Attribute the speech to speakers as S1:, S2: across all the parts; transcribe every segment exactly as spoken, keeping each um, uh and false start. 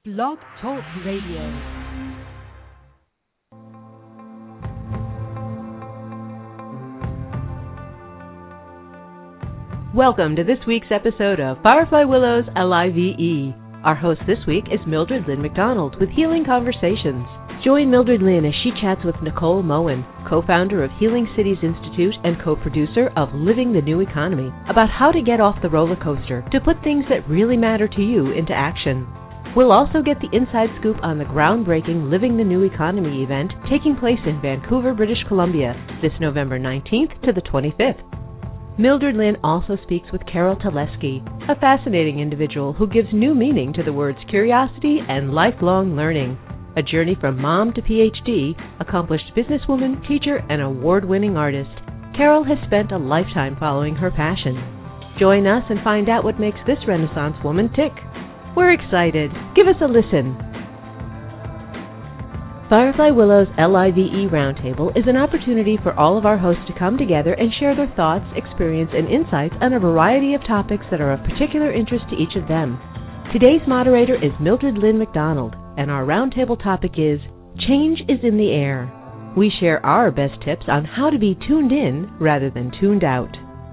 S1: Blog Talk Radio. Welcome to this week's episode of Firefly Willows L I V E. Our host this week is Mildred Lynn McDonald with Healing Conversations. Join Mildred Lynn as she chats with Nicole Moen, co-founder of Healing Cities Institute and co-producer of Living the New Economy, about how to get off the roller coaster to put things that really matter to you into action. We'll also get the inside scoop on the groundbreaking Living the New Economy event taking place in Vancouver, British Columbia, this November nineteenth to the twenty-fifth. Mildred Lynn also speaks with Carol Teleski, a fascinating individual who gives new meaning to the words curiosity and lifelong learning. A journey from mom to P H D, accomplished businesswoman, teacher, and award-winning artist, Carol has spent a lifetime following her passion. Join us and find out what makes this Renaissance woman tick. We're excited. Give us a listen. Firefly Willows L I V E Roundtable is an opportunity for all of our hosts to come together and share their thoughts, experience, and insights on a variety of topics that are of particular interest to each of them. Today's moderator is Mildred Lynn McDonald, and our roundtable topic is Change is in the Air. We share our best tips on how to be tuned in rather than tuned out.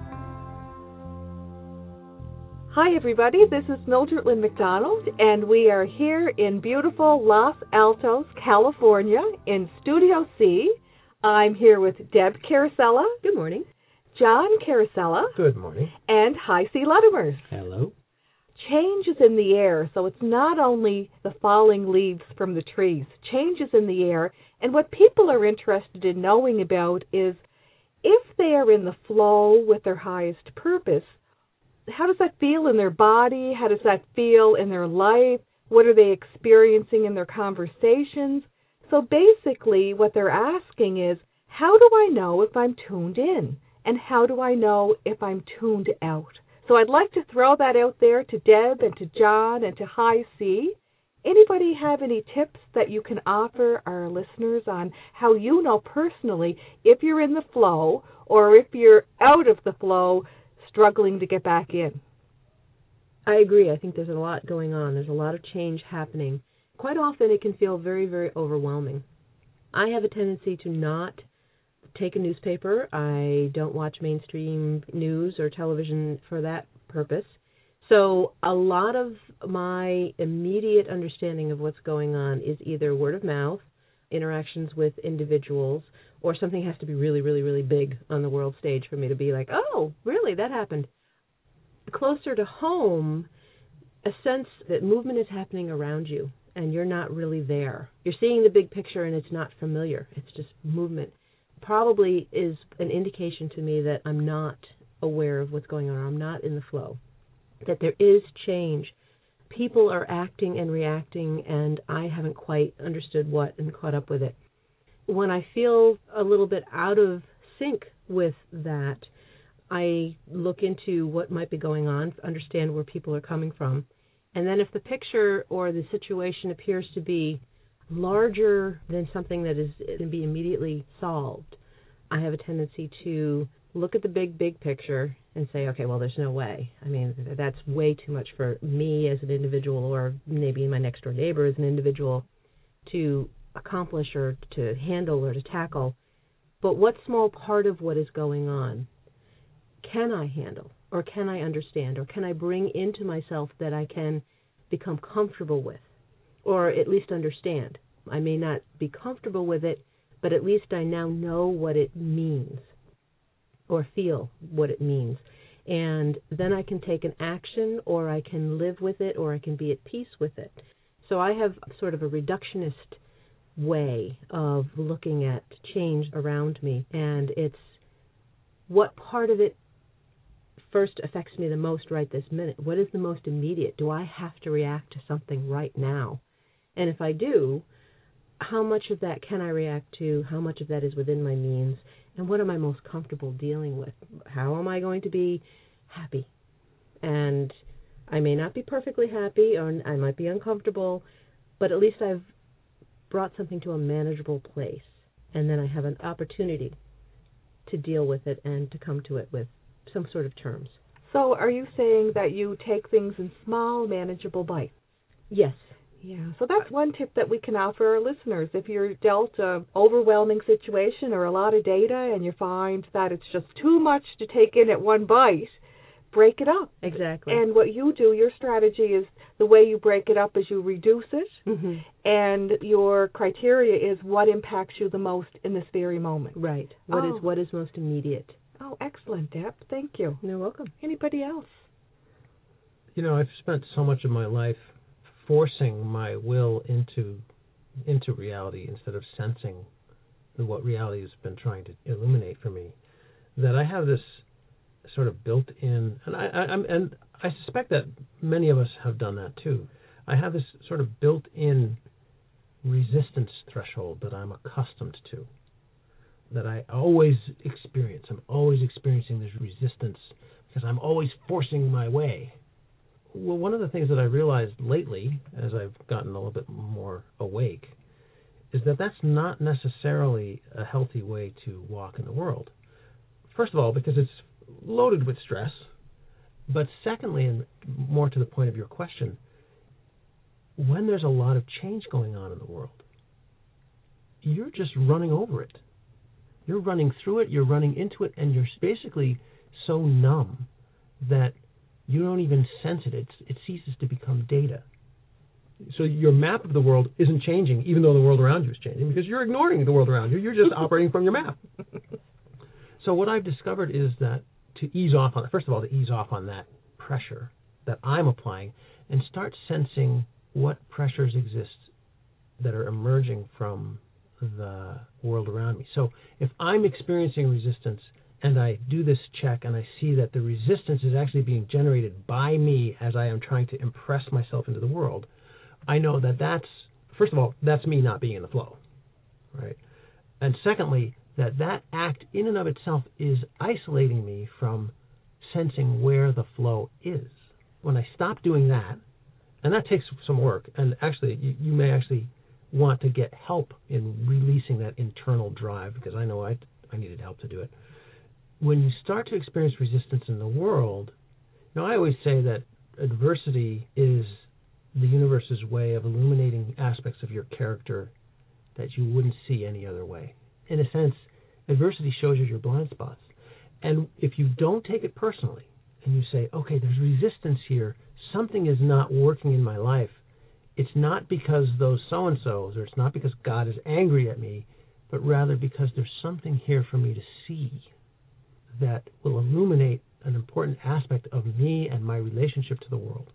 S2: Hi everybody, this is Mildred Lynn McDonald, and we are here in beautiful Los Altos, California, in Studio C. I'm here with Deb Carosella.
S3: Good morning.
S2: John Carosella.
S4: Good morning.
S2: And Hi C. Luddimer.
S4: Hello.
S2: Change is in the air, so it's not only the falling leaves from the trees. Change is in the air, and what people are interested in knowing about is if they are in the flow with their highest purpose, how does that feel in their body? How does that feel in their life? What are they experiencing in their conversations? So basically what they're asking is, how do I know if I'm tuned in? And how do I know if I'm tuned out? So I'd like to throw that out there to Deb and to John and to Hi C. Anybody have any tips that you can offer our listeners on how you know personally if you're in the flow or if you're out of the flow, struggling to get back in?
S3: I agree. I think there's a lot going on. There's a lot of change happening. Quite often it can feel very, very overwhelming. I have a tendency to not take a newspaper. I don't watch mainstream news or television for that purpose. So a lot of my immediate understanding of what's going on is either word of mouth, interactions with individuals, or something has to be really, really, really big on the world stage for me to be like, oh, really, that happened. Closer to home, a sense that movement is happening around you and you're not really there. You're seeing the big picture and it's not familiar. It's just movement. Probably is an indication to me that I'm not aware of what's going on, or I'm not in the flow, that there is change. People are acting and reacting, and I haven't quite understood what and caught up with it. When I feel a little bit out of sync with that, I look into what might be going on, understand where people are coming from, and then if the picture or the situation appears to be larger than something that is can be immediately solved, I have a tendency to look at the big, big picture and say, okay, well, there's no way. I mean, that's way too much for me as an individual, or maybe my next door neighbor as an individual, to accomplish or to handle or to tackle. But what small part of what is going on can I handle, or can I understand, or can I bring into myself that I can become comfortable with, or at least understand? I may not be comfortable with it, but at least I now know what it means, or feel what it means. And then I can take an action, or I can live with it, or I can be at peace with it. So I have sort of a reductionist way of looking at change around me, and it's what part of it first affects me the most right this minute. What is the most immediate? Do I have to react to something right now? And if I do, how much of that can I react to? How much of that is within my means? And what am I most comfortable dealing with? How am I going to be happy? And I may not be perfectly happy, or I might be uncomfortable, but at least I've brought something to a manageable place, and then I have an opportunity to deal with it and to come to it with some sort of terms.
S2: So are you saying that you take things in small, manageable bites?
S3: Yes.
S2: Yeah, so that's one tip that we can offer our listeners. If you're dealt an overwhelming situation or a lot of data and you find that it's just too much to take in at one bite, break it up.
S3: Exactly.
S2: And what you do, your strategy is the way you break it up is you reduce it,
S3: mm-hmm.
S2: and your criteria is what impacts you the most in this very moment.
S3: Right. What
S2: oh.
S3: is what is most immediate.
S2: Oh, excellent, Deb. Thank you.
S3: You're welcome.
S2: Anybody else?
S4: You know, I've spent so much of my life forcing my will into into reality instead of sensing what reality has been trying to illuminate for me, that I have this sort of built-in, and I, I, I'm, and I suspect that many of us have done that too. I have this sort of built-in resistance threshold that I'm accustomed to, that I always experience. I'm always experiencing this resistance because I'm always forcing my way. Well, one of the things that I realized lately, as I've gotten a little bit more awake, is that that's not necessarily a healthy way to walk in the world. First of all, because it's loaded with stress, but secondly, and more to the point of your question, when there's a lot of change going on in the world, you're just running over it. You're running through it, you're running into it, and you're basically so numb that you don't even sense it. It's, it ceases to become data. So your map of the world isn't changing, even though the world around you is changing, because you're ignoring the world around you. You're just operating from your map. So what I've discovered is that to ease off on, first of all, to ease off on that pressure that I'm applying and start sensing what pressures exist that are emerging from the world around me. So if I'm experiencing resistance and I do this check and I see that the resistance is actually being generated by me as I am trying to impress myself into the world, I know that that's, first of all, that's me not being in the flow, right? And secondly, that that act in and of itself is isolating me from sensing where the flow is. When I stop doing that, and that takes some work, and actually you, you may actually want to get help in releasing that internal drive, because I know I, I needed help to do it. When you start to experience resistance in the world, you know, I always say that adversity is the universe's way of illuminating aspects of your character that you wouldn't see any other way. In a sense, adversity shows you your blind spots. And if you don't take it personally, and you say, okay, there's resistance here, something is not working in my life, it's not because those so-and-sos, or it's not because God is angry at me, but rather because there's something here for me to see that will illuminate an important aspect of me and my relationship to the world.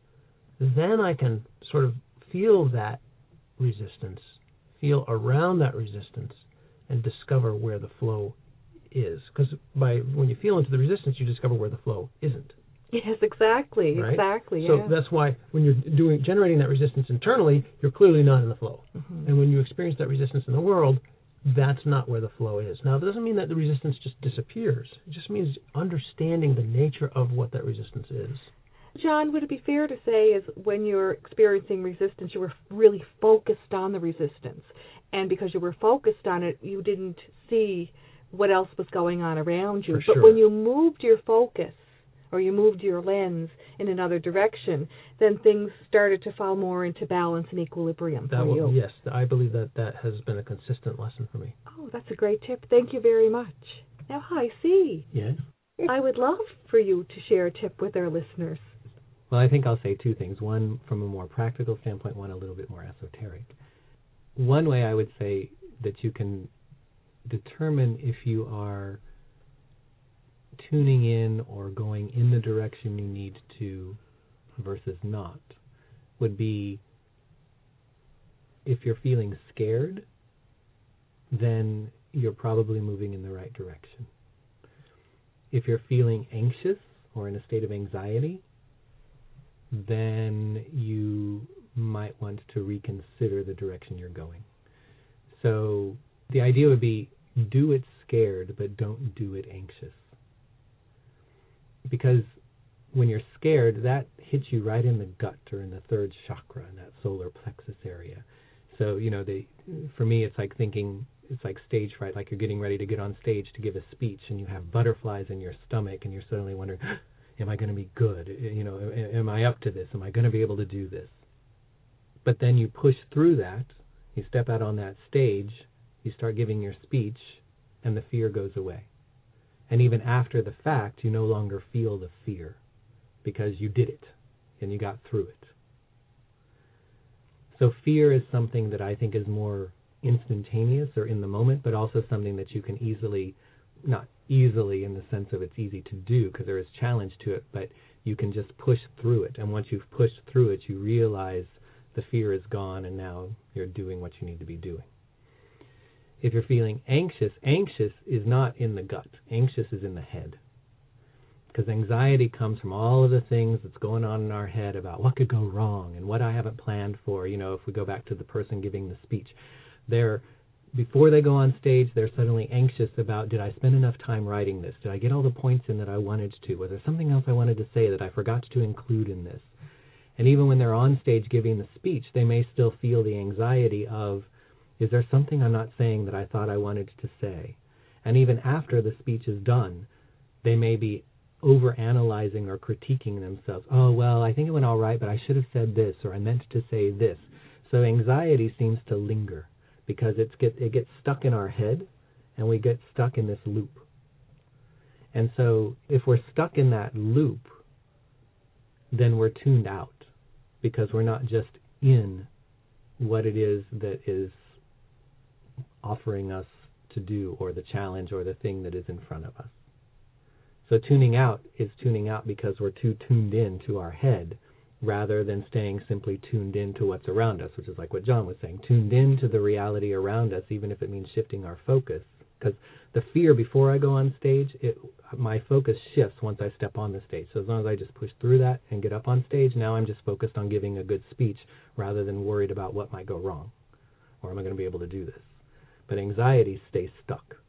S4: Then I can sort of feel that resistance, feel around that resistance, and discover where the flow is. Because by when you feel into the resistance, you discover where the flow isn't.
S2: Yes, exactly,
S4: right?
S2: exactly.
S4: So
S2: yeah.
S4: that's why when you're doing generating that resistance internally, you're clearly not in the flow.
S2: Mm-hmm.
S4: And when you experience that resistance in the world, that's not where the flow is. Now, that doesn't mean that the resistance just disappears. It just means understanding the nature of what that resistance is.
S2: John, would it be fair to say is when you're experiencing resistance, you were really focused on the resistance, and because you were focused on it, you didn't see what else was going on around you.
S4: For
S2: but
S4: sure.
S2: when you moved your focus, or you moved your lens in another direction, then things started to fall more into balance and equilibrium
S4: that
S2: for
S4: will,
S2: you.
S4: Yes, I believe that that has been a consistent lesson for me.
S2: Oh, that's a great tip. Thank you very much. Now, hi, C.
S5: Yes?
S2: I would love for you to share a tip with our listeners.
S5: Well, I think I'll say two things. One from a more practical standpoint, one a little bit more esoteric. One way I would say that you can determine if you are tuning in or going in the direction you need to versus not would be if you're feeling scared, then you're probably moving in the right direction. If you're feeling anxious or in a state of anxiety, then you might want to reconsider the direction you're going. So the idea would be do it scared, but don't do it anxious. Because when you're scared, that hits you right in the gut or in the third chakra, in that solar plexus area. So, you know, they, for me, it's like thinking, it's like stage fright, like you're getting ready to get on stage to give a speech and you have butterflies in your stomach and you're suddenly wondering, am I going to be good? You know, am I up to this? Am I going to be able to do this? But then you push through that, you step out on that stage, you start giving your speech, and the fear goes away. And even after the fact, you no longer feel the fear because you did it and you got through it. So fear is something that I think is more instantaneous or in the moment, but also something that you can easily, not easily in the sense of it's easy to do because there is challenge to it, but you can just push through it. And once you've pushed through it, you realize the fear is gone and now you're doing what you need to be doing. If you're feeling anxious, anxious is not in the gut. Anxious is in the head. Because anxiety comes from all of the things that's going on in our head about what could go wrong and what I haven't planned for. You know, if we go back to the person giving the speech, they're, before they go on stage, they're suddenly anxious about, did I spend enough time writing this? Did I get all the points in that I wanted to? Was there something else I wanted to say that I forgot to include in this? And even when they're on stage giving the speech, they may still feel the anxiety of, is there something I'm not saying that I thought I wanted to say? And even after the speech is done, they may be over-analyzing or critiquing themselves. Oh, well, I think it went all right, but I should have said this, or I meant to say this. So anxiety seems to linger because it's get, it gets stuck in our head, and we get stuck in this loop. And so if we're stuck in that loop, then we're tuned out because we're not just in what it is that is offering us to do, or the challenge or the thing that is in front of us. So tuning out is tuning out because we're too tuned in to our head rather than staying simply tuned in to what's around us, which is like what John was saying, tuned in to the reality around us, even if it means shifting our focus. Because the fear before I go on stage, it, my focus shifts once I step on the stage. So as long as I just push through that and get up on stage, now I'm just focused on giving a good speech rather than worried about what might go wrong, or am I going to be able to do this? But anxiety stays stuck.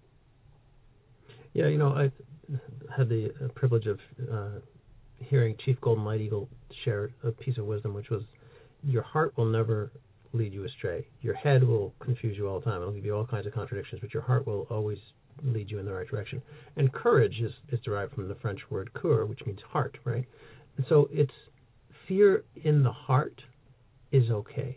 S4: Yeah, you know, I had the privilege of uh, hearing Chief Golden Light Eagle share a piece of wisdom, which was, your heart will never lead you astray. Your head will confuse you all the time. It'll give you all kinds of contradictions, but your heart will always lead you in the right direction. And courage is, is derived from the French word coeur, which means heart, right? And so it's fear in the heart is okay.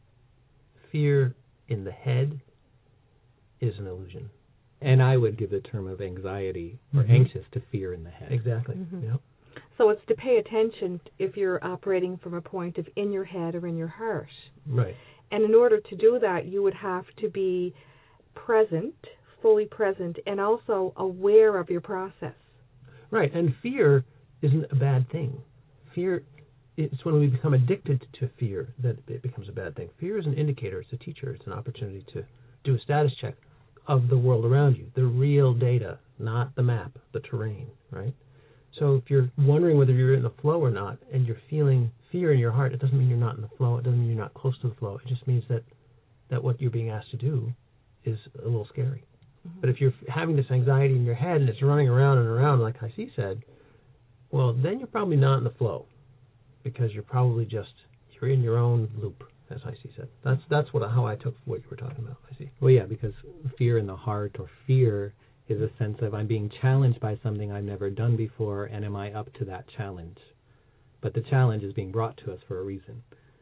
S4: Fear in the head is an illusion.
S5: And I would give the term of anxiety or mm-hmm. anxious to fear in the head.
S4: Exactly.
S2: Mm-hmm.
S4: Yep.
S2: So it's to pay attention if you're operating from a point of in your head or in your heart.
S4: Right.
S2: And in order to do that, you would have to be present, fully present, and also aware of your process.
S4: Right. And fear isn't a bad thing. Fear, it's when we become addicted to fear that it becomes a bad thing. Fear is an indicator. It's a teacher. It's an opportunity to do a status check of the world around you, the real data, not the map, the terrain, right? So if you're wondering whether you're in the flow or not, and you're feeling fear in your heart, it doesn't mean you're not in the flow. It doesn't mean you're not close to the flow. It just means that, that what you're being asked to do is a little scary. Mm-hmm. But if you're having this anxiety in your head and it's running around and around, like Heisey said, well, then you're probably not in the flow because you're probably just, you're in your own loop, as Heisey said. That's that's what how I took what you were talking about, Heisey.
S5: Well, yeah, because fear in the heart or fear is a sense of I'm being challenged by something I've never done before, and am I up to that challenge? But the challenge is being brought to us for a reason.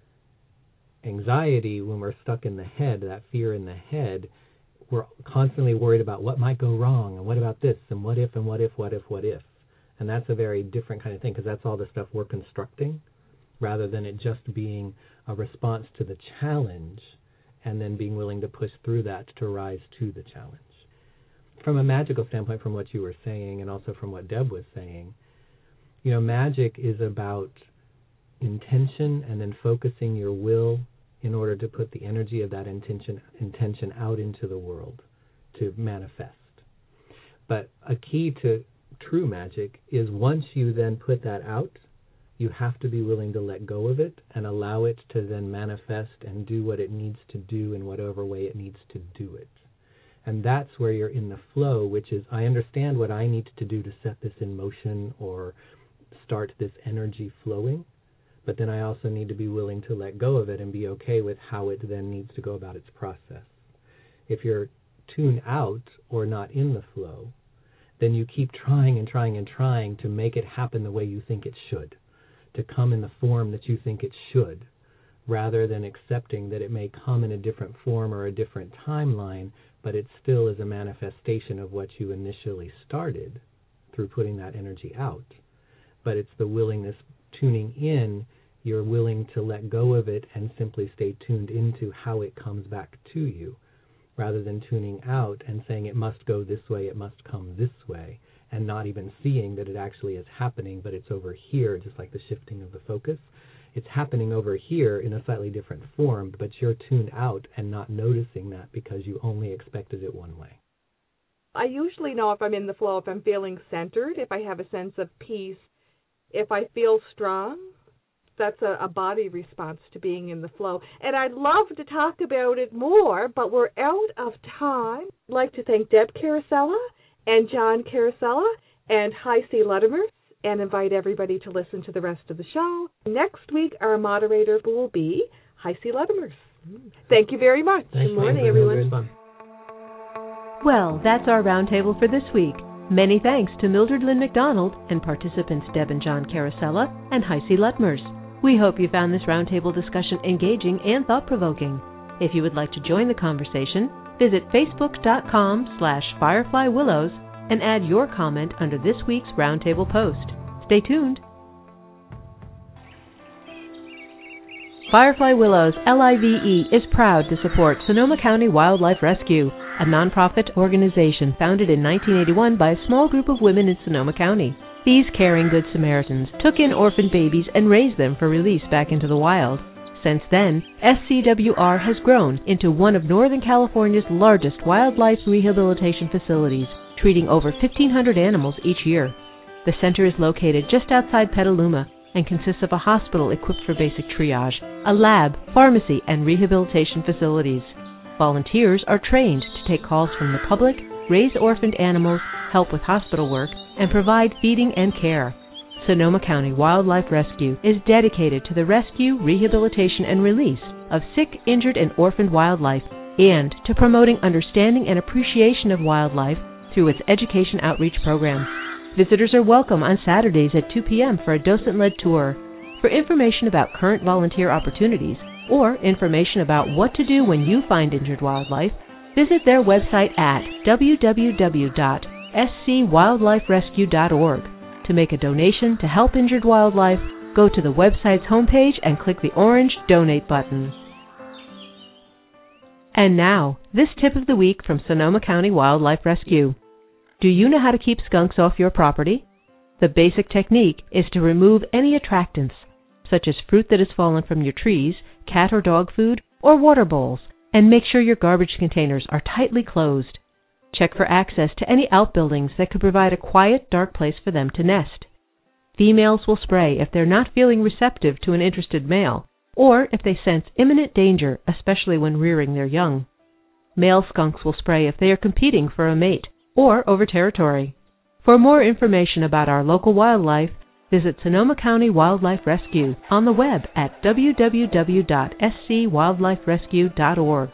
S5: Anxiety, when we're stuck in the head, that fear in the head, we're constantly worried about what might go wrong, and what about this, and what if, and what if, what if, what if. And that's a very different kind of thing, because that's all the stuff we're constructing, rather than it just being a response to the challenge, and then being willing to push through that to rise to the challenge. From a magical standpoint, from what you were saying, and also from what Deb was saying, you know, magic is about intention and then focusing your will in order to put the energy of that intention intention out into the world to manifest. But a key to true magic is once you then put that out, you have to be willing to let go of it and allow it to then manifest and do what it needs to do in whatever way it needs to do it. And that's where you're in the flow, which is I understand what I need to do to set this in motion or start this energy flowing, but then I also need to be willing to let go of it and be okay with how it then needs to go about its process. If you're tuned out or not in the flow, then you keep trying and trying and trying to make it happen the way you think it should, to come in the form that you think it should, rather than accepting that it may come in a different form or a different timeline, but it still is a manifestation of what you initially started through putting that energy out. But it's the willingness, tuning in, you're willing to let go of it and simply stay tuned into how it comes back to you, rather than tuning out and saying it must go this way, it must come this way, and not even seeing that it actually is happening, but it's over here, just like the shifting of the focus. It's happening over here in a slightly different form, but you're tuned out and not noticing that because you only expected it one way.
S2: I usually know if I'm in the flow, if I'm feeling centered, if I have a sense of peace, if I feel strong. That's a, a body response to being in the flow. And I'd love to talk about it more, but we're out of time. I'd like to thank Deb Carosella and John Carosella and Heisey Ludemers, and invite everybody to listen to the rest of the show. Next week, our moderator will be Heisey Ludemers. Thank you very much.
S4: Thanks,
S2: Good morning,
S4: Mike.
S2: everyone.
S4: Fun.
S1: Well, that's our roundtable for this week. Many thanks to Mildred Lynn McDonald and participants Deb and John Carosella and Heisey Ludemers. We hope you found this roundtable discussion engaging and thought-provoking. If you would like to join the conversation, visit facebook.com slash Firefly Willows and add your comment under this week's roundtable post. Stay tuned. Firefly Willows L I V E is proud to support Sonoma County Wildlife Rescue, a nonprofit organization founded in nineteen eighty-one by a small group of women in Sonoma County. These caring Good Samaritans took in orphaned babies and raised them for release back into the wild. Since then, S C W R has grown into one of Northern California's largest wildlife rehabilitation facilities, treating over fifteen hundred animals each year. The center is located just outside Petaluma and consists of a hospital equipped for basic triage, a lab, pharmacy, and rehabilitation facilities. Volunteers are trained to take calls from the public, raise orphaned animals, help with hospital work, and provide feeding and care. Sonoma County Wildlife Rescue is dedicated to the rescue, rehabilitation, and release of sick, injured, and orphaned wildlife, and to promoting understanding and appreciation of wildlife through its education outreach program. Visitors are welcome on Saturdays at two p.m. for a docent-led tour. For information about current volunteer opportunities or information about what to do when you find injured wildlife, visit their website at w w w dot s c wildlife rescue dot org. To make a donation to help injured wildlife, go to the website's homepage and click the orange Donate button. And now, this tip of the week from Sonoma County Wildlife Rescue. Do you know how to keep skunks off your property? The basic technique is to remove any attractants, such as fruit that has fallen from your trees, cat or dog food, or water bowls, and make sure your garbage containers are tightly closed. Check for access to any outbuildings that could provide a quiet, dark place for them to nest. Females will spray if they're not feeling receptive to an interested male, or if they sense imminent danger, especially when rearing their young. Male skunks will spray if they are competing for a mate or over territory. For more information about our local wildlife, visit Sonoma County Wildlife Rescue on the web at w w w dot s c wildlife rescue dot org.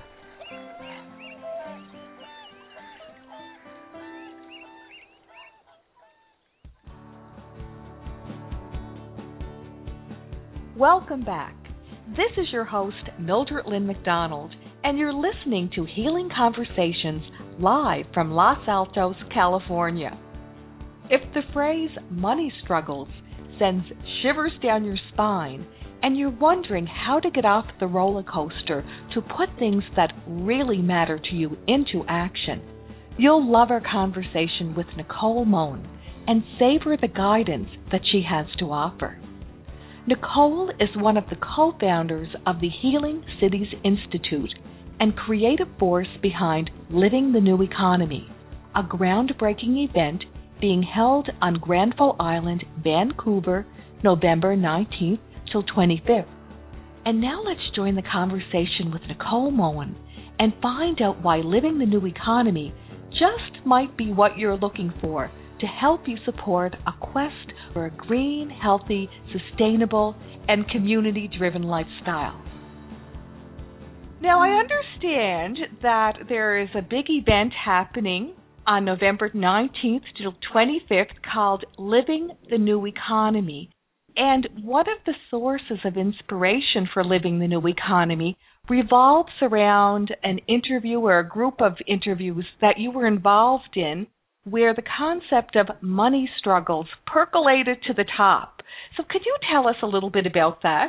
S6: Welcome back. This is your host, Mildred Lynn McDonald, and you're listening to Healing Conversations live from Los Altos, California. If the phrase money struggles sends shivers down your spine and you're wondering how to get off the roller coaster to put things that really matter to you into action, you'll love our conversation with Nicole Moen and savor the guidance that she has to offer. Nicole is one of the co-founders of the Healing Cities Institute and creative force behind Living the New Economy, a groundbreaking event being held on Granville Island, Vancouver, November nineteenth till twenty-fifth. And now let's join the conversation with Nicole Moen and find out why Living the New Economy just might be what you're looking for to help you support a quest for a green, healthy, sustainable, and community-driven lifestyle. Now, I understand that there is a big event happening on November nineteenth to twenty-fifth called Living the New Economy. And one of the sources of inspiration for Living the New Economy revolves around an interview or a group of interviews that you were involved in where the concept of money struggles percolated to the top. So could you tell us a little bit about that?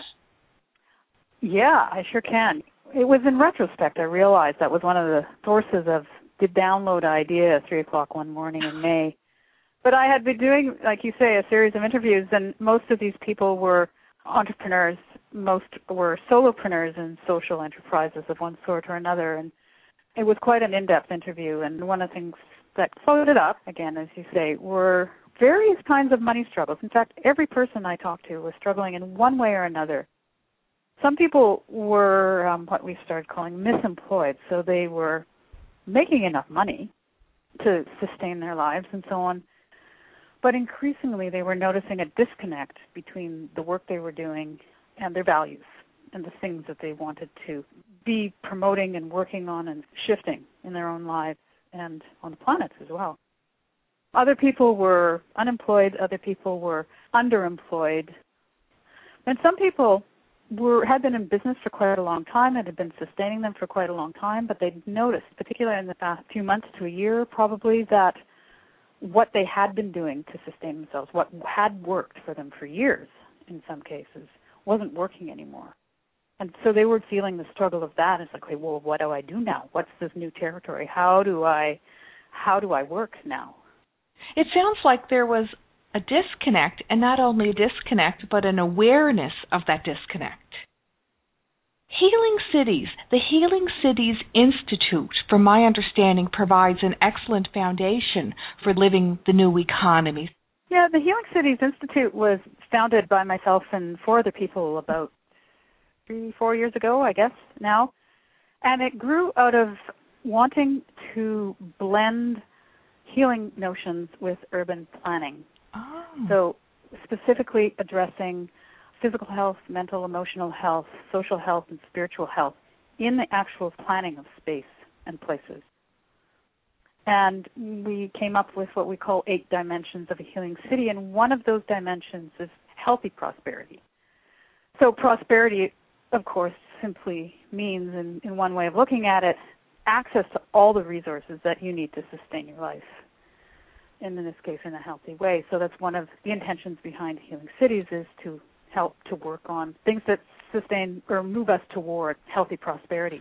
S7: Yeah, I sure can. It was in retrospect I realized that was one of the sources of the download idea at three o'clock one morning in May. But I had been doing, like you say, a series of interviews, and most of these people were entrepreneurs. Most were solopreneurs in social enterprises of one sort or another. And it was quite an in-depth interview. And one of the things that floated up, again, as you say, were various kinds of money struggles. In fact, every person I talked to was struggling in one way or another. Some people were um, what we started calling misemployed, so they were making enough money to sustain their lives and so on. But increasingly, they were noticing a disconnect between the work they were doing and their values and the things that they wanted to be promoting and working on and shifting in their own lives and on the planet as well. Other people were unemployed. Other people were underemployed. And some people were had been in business for quite a long time and had been sustaining them for quite a long time, but they'd noticed, particularly in the past few months to a year probably, that what they had been doing to sustain themselves, what had worked for them for years in some cases, wasn't working anymore. And so they were feeling the struggle of that. It's like, okay, well, what do I do now? What's this new territory? How do I, how do I work now?
S6: It sounds like there was a disconnect, and not only a disconnect, but an awareness of that disconnect. Healing Cities, the Healing Cities Institute, from my understanding, provides an excellent foundation for living the new economy.
S7: Yeah, the Healing Cities Institute was founded by myself and four other people about three, four years ago, I guess, now. And it grew out of wanting to blend healing notions with urban planning.
S6: Oh.
S7: So specifically addressing physical health, mental, emotional health, social health, and spiritual health in the actual planning of space and places. And we came up with what we call eight dimensions of a healing city, and one of those dimensions is healthy prosperity. So prosperity, of course, simply means, in, in one way of looking at it, access to all the resources that you need to sustain your life, and in this case, in a healthy way. So that's one of the intentions behind Healing Cities, is to help to work on things that sustain or move us toward healthy prosperity.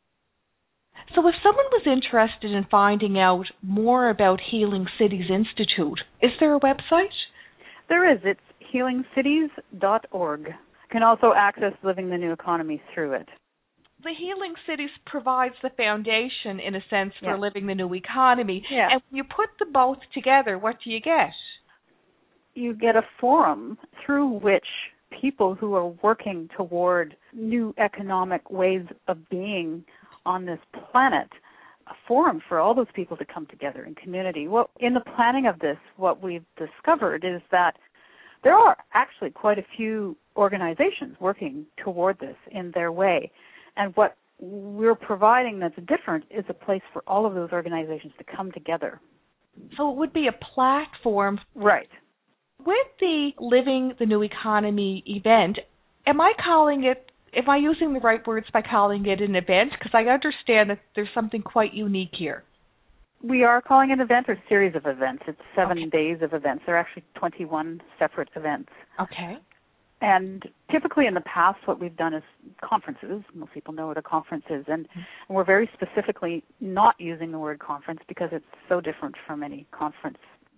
S6: So if someone was interested in finding out more about Healing Cities Institute, is there a website?
S7: There is. It's healing cities dot org. You can also access Living the New Economy through it.
S6: The Healing Cities provides the foundation, in a sense, for
S7: yeah.
S6: living the new economy.
S7: Yeah.
S6: And when you put the both together, what do you get?
S7: You get a forum through which people who are working toward new economic ways of being on this planet, a forum for all those people to come together in community. Well, in the planning of this, what we've discovered is that there are actually quite a few organizations working toward this in their way. And what we're providing that's different is a place for all of those organizations to come together.
S6: So it would be a platform.
S7: Right.
S6: With the Living the New Economy event, am I calling it, am I using the right words by calling it an event? Because I understand that there's something quite unique here.
S7: We are calling it an event or series of events. It's seven
S6: okay.
S7: days of events. There are actually twenty-one separate events.
S6: Okay.
S7: And typically in the past, what we've done is conferences. Most people know what a conference is. And, mm-hmm. and we're very specifically not using the word conference because it's so different from any conference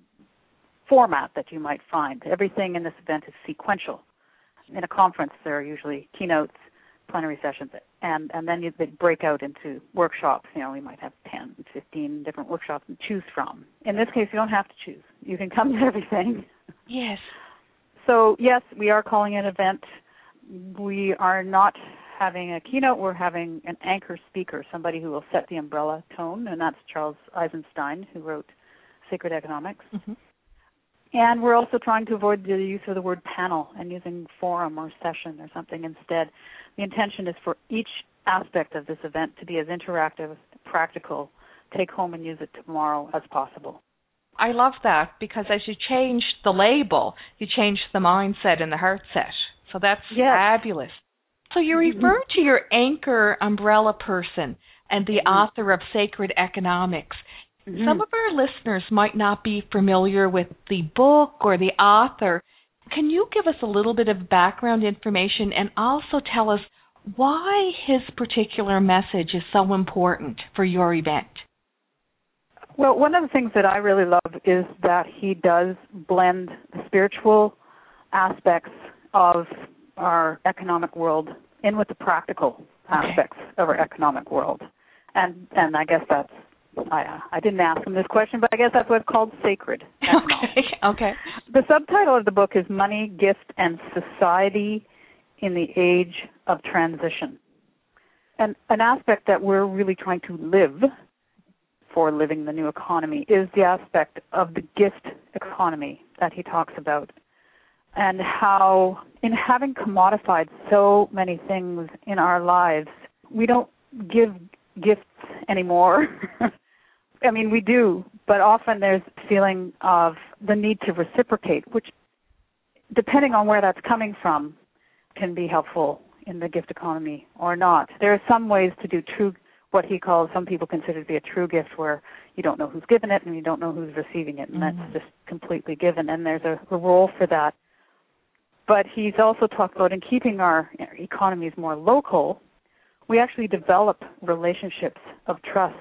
S7: format that you might find. Everything in this event is sequential. In a conference, there are usually keynotes, plenary sessions, and, and then you, they break out into workshops. You know, we might have ten, fifteen different workshops to choose from. In this case, you don't have to choose. You can come to everything.
S6: Yes.
S7: So, yes, we are calling it an event. We are not having a keynote. We're having an anchor speaker, somebody who will set the umbrella tone, and that's Charles Eisenstein, who wrote Sacred Economics. Mm-hmm. And we're also trying to avoid the use of the word panel and using forum or session or something instead. The intention is for each aspect of this event to be as interactive, practical, take home and use it tomorrow as possible.
S6: I love that, because as you change the label, you change the mindset and the heart set. So that's yes. fabulous. So you refer to your anchor umbrella person and the mm-hmm. author of Sacred Economics. Mm-hmm. Some of our listeners might not be familiar with the book or the author. Can you give us a little bit of background information and also tell us why his particular message is so important for your event?
S7: Well, one of the things that I really love is that he does blend the spiritual aspects of our economic world in with the practical okay. aspects of our economic world. And and I guess that's, I, I didn't ask him this question, but I guess that's what's called sacred economics.
S6: Okay. okay.
S7: The subtitle of the book is Money, Gift, and Society in the Age of Transition. And an aspect that we're really trying to live for living the new economy is the aspect of the gift economy that he talks about, and how in having commodified so many things in our lives, we don't give gifts anymore. I mean, we do, but often there's a feeling of the need to reciprocate, which, depending on where that's coming from, can be helpful in the gift economy or not. There are some ways to do true, what he calls, some people consider to be a true gift, where you don't know who's given it and you don't know who's receiving it, and mm-hmm. that's just completely given, and there's a, a role for that. But he's also talked about, in keeping our economies more local, we actually develop relationships of trust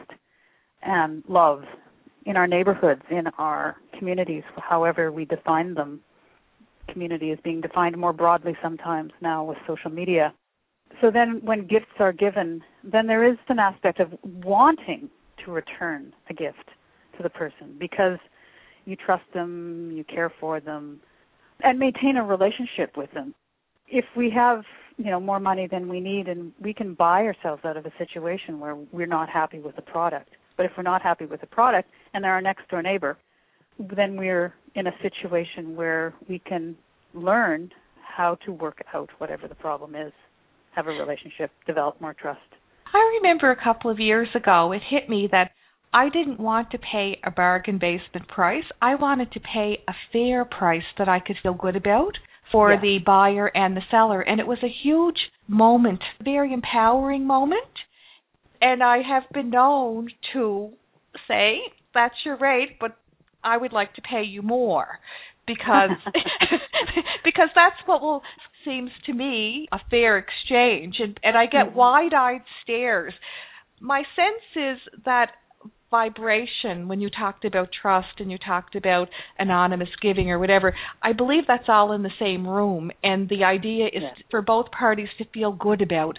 S7: and love in our neighborhoods, in our communities, however we define them. Community is being defined more broadly sometimes now with social media. So then when gifts are given, then there is an aspect of wanting to return a gift to the person, because you trust them, you care for them, and maintain a relationship with them. If we have, you know, more money than we need, and we can buy ourselves out of a situation where we're not happy with the product. But if we're not happy with the product and they're our next door neighbor, then we're in a situation where we can learn how to work out whatever the problem is, have a relationship, develop more trust.
S6: I remember a couple of years ago, it hit me that I didn't want to pay a bargain basement price. I wanted to pay a fair price that I could feel good about for yeah. the buyer and the seller. And it was a huge moment, very empowering moment. And I have been known to say, that's your rate, but I would like to pay you more, because because that's what will seems to me a fair exchange. And, and I get mm-hmm. wide-eyed stares. My sense is that vibration, when you talked about trust and you talked about anonymous giving or whatever, I believe that's all in the same room, and the idea is yeah. for both parties to feel good about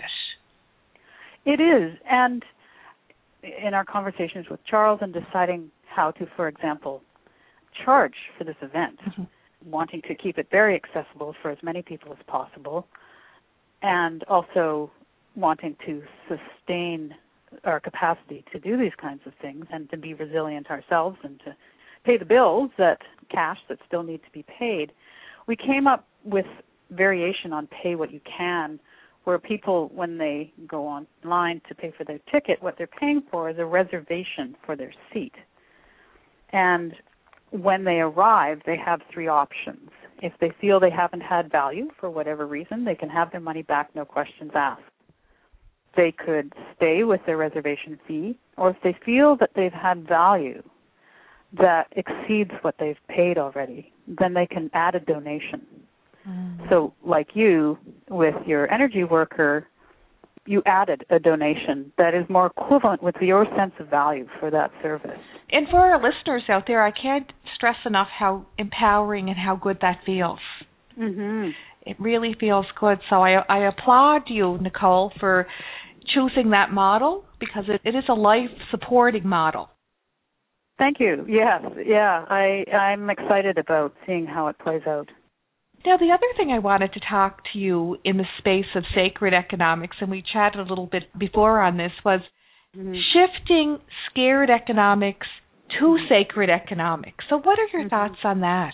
S6: it.
S7: It is, and in our conversations with Charles and deciding how to, for example, charge for this event, mm-hmm. wanting to keep it very accessible for as many people as possible, and also wanting to sustain our capacity to do these kinds of things and to be resilient ourselves and to pay the bills, that cash that still need to be paid, we came up with variation on pay what you can, where people, when they go online to pay for their ticket, what they're paying for is a reservation for their seat. And when they arrive, they have three options. If they feel they haven't had value for whatever reason, they can have their money back, no questions asked. They could stay with their reservation fee, or if they feel that they've had value that exceeds what they've paid already, then they can add a donation. Mm. So like you, with your energy worker, you added a donation that is more equivalent with your sense of value for that service.
S6: And for our listeners out there, I can't stress enough how empowering and how good that feels.
S7: Mm-hmm.
S6: It really feels good. So I, I applaud you, Nicole, for choosing that model, because it, it is a life-supporting model.
S7: Thank you. Yes, yeah. I, I'm excited about seeing how it plays out.
S6: Now, the other thing I wanted to talk to you in the space of sacred economics, and we chatted a little bit before on this, was mm-hmm. shifting scared economics to mm-hmm. sacred economics. So what are your mm-hmm. thoughts on that?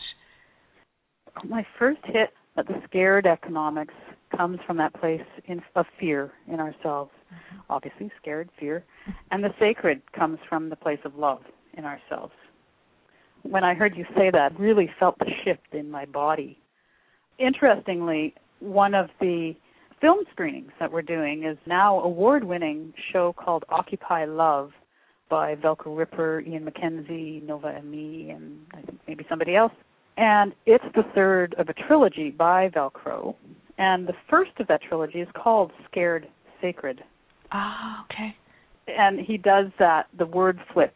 S7: My first hit at the scared economics comes from that place in, of fear in ourselves. Mm-hmm. Obviously, scared, fear. And the sacred comes from the place of love in ourselves. when I heard you say that, really felt the shift in my body. Interestingly, one of the film screenings that we're doing is now award-winning show called Occupy Love by Velcro Ripper, Ian McKenzie, Nova and me, and I think maybe somebody else. And it's the third of a trilogy by Velcro. And the first of that trilogy is called Scared Sacred.
S6: Ah, okay.
S7: And he does that, the word flip.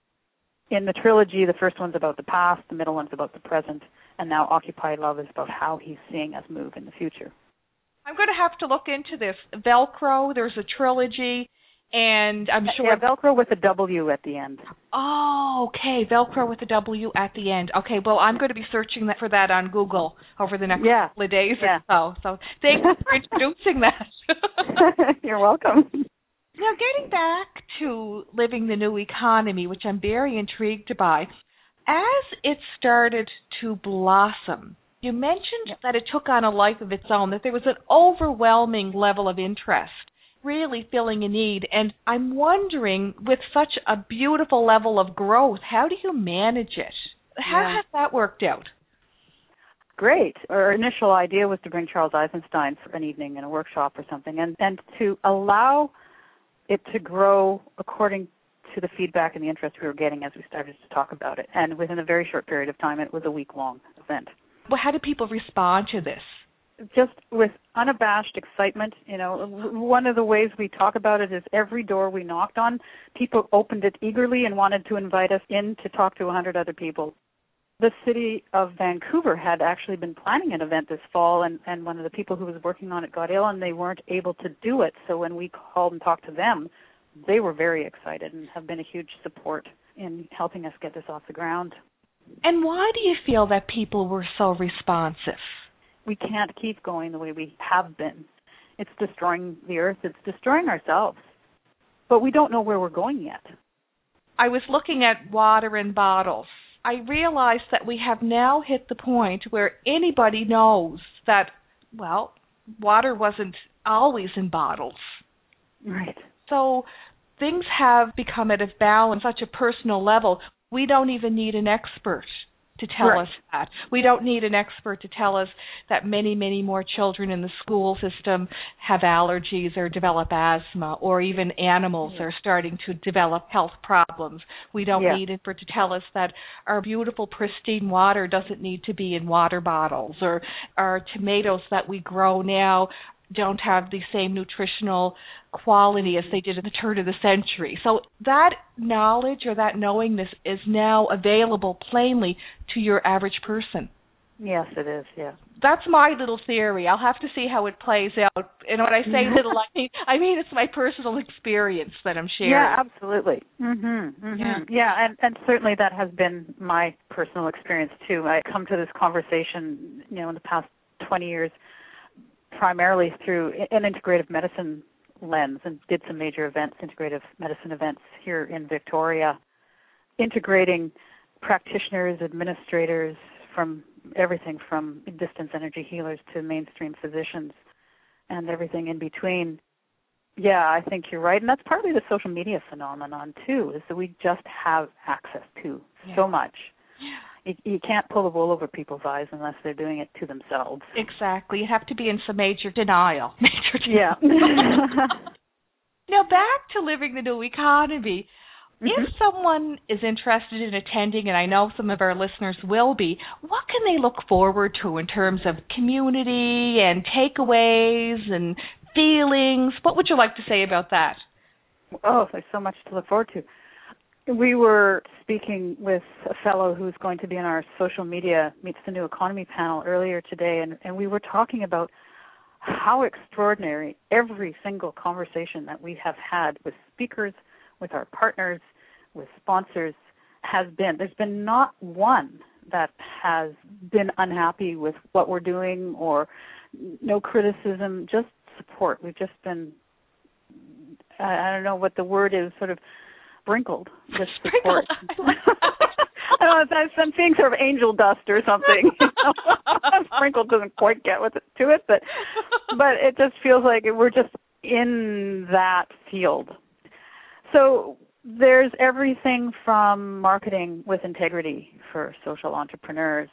S7: In the trilogy, the first one's about the past, the middle one's about the present, and now Occupy Love is about how he's seeing us move in the future.
S6: I'm going to have to look into this. Velcro, there's a trilogy, and I'm sure...
S7: Yeah, Velcro with a W at the end.
S6: Oh, okay, Velcro with a W at the end. Okay, well, I'm going to be searching that, for that on Google over the next
S7: yeah.
S6: couple of days
S7: yeah.
S6: or so. So thank you for introducing that.
S7: You're welcome.
S6: Now, getting back to Living the New Economy, which I'm very intrigued by, as it started to blossom, you mentioned yeah. that it took on a life of its own, that there was an overwhelming level of interest, really filling a need. And I'm wondering, with such a beautiful level of growth, how do you manage it? How
S7: yeah.
S6: has that worked out?
S7: Great. Our initial idea was to bring Charles Eisenstein for an evening in a workshop or something, and, and to allow it to grow according to the feedback and the interest we were getting as we started to talk about it. And within a very short period of time, it was a week-long event.
S6: Well, how do people respond to this?
S7: Just with unabashed excitement. You know, one of the ways we talk about it is every door we knocked on, people opened it eagerly and wanted to invite us in to talk to one hundred other people. The city of Vancouver had actually been planning an event this fall, and, and one of the people who was working on it got ill, and they weren't able to do it. So when we called and talked to them, they were very excited and have been a huge support in helping us get this off the ground.
S6: And why do you feel that people were so responsive?
S7: We can't keep going the way we have been. It's destroying the earth. It's destroying ourselves. But we don't know where we're going yet.
S6: I was looking at water in bottles. I realized that we have now hit the point where anybody knows that, well, water wasn't always in bottles.
S7: Right.
S6: So things have become at a balance, such a personal level. We don't even need an expert to tell
S7: right.
S6: us that. We don't need an expert to tell us that many, many more children in the school system have allergies or develop asthma, or even animals yeah. are starting to develop health problems. We don't
S7: yeah.
S6: need an expert to tell us that our beautiful, pristine water doesn't need to be in water bottles, or our tomatoes that we grow now don't have the same nutritional quality as they did at the turn of the century. So that knowledge or that knowingness is now available plainly to your average person.
S7: Yes, it is, yeah.
S6: That's my little theory. I'll have to see how it plays out. And when I say little, I mean, I mean it's my personal experience that I'm sharing.
S7: Yeah, absolutely. Mm-hmm, mm-hmm. Yeah, yeah and, and certainly that has been my personal experience, too. I come to this conversation, you know, in the past twenty years, primarily through an integrative medicine lens, and did some major events, integrative medicine events here in Victoria, integrating practitioners, administrators from everything from distance energy healers to mainstream physicians and everything in between. Yeah, I think you're right. And that's partly the social media phenomenon, too, is that we just have access to yeah. so much. Yeah. You, you can't pull the wool over people's eyes unless they're doing it to themselves.
S6: Exactly. You have to be in some major denial. Major denial.
S7: Yeah.
S6: Now, back to Living the New Economy. Mm-hmm. If someone is interested in attending, and I know some of our listeners will be, what can they look forward to in terms of community and takeaways and feelings? What would you like to say about that?
S7: Oh, there's so much to look forward to. We were speaking with a fellow who's going to be in our social media Meets the New Economy panel earlier today, and, and we were talking about how extraordinary every single conversation that we have had with speakers, with our partners, with sponsors has been. There's been not one that has been unhappy with what we're doing, or no criticism, just support. We've just been, I don't know what the word is, sort of sprinkled with support. I don't know, I'm seeing sort of angel dust or something. You know? Sprinkled doesn't quite get with it, to it, but but it just feels like we're just in that field. So There's everything from marketing with integrity for social entrepreneurs.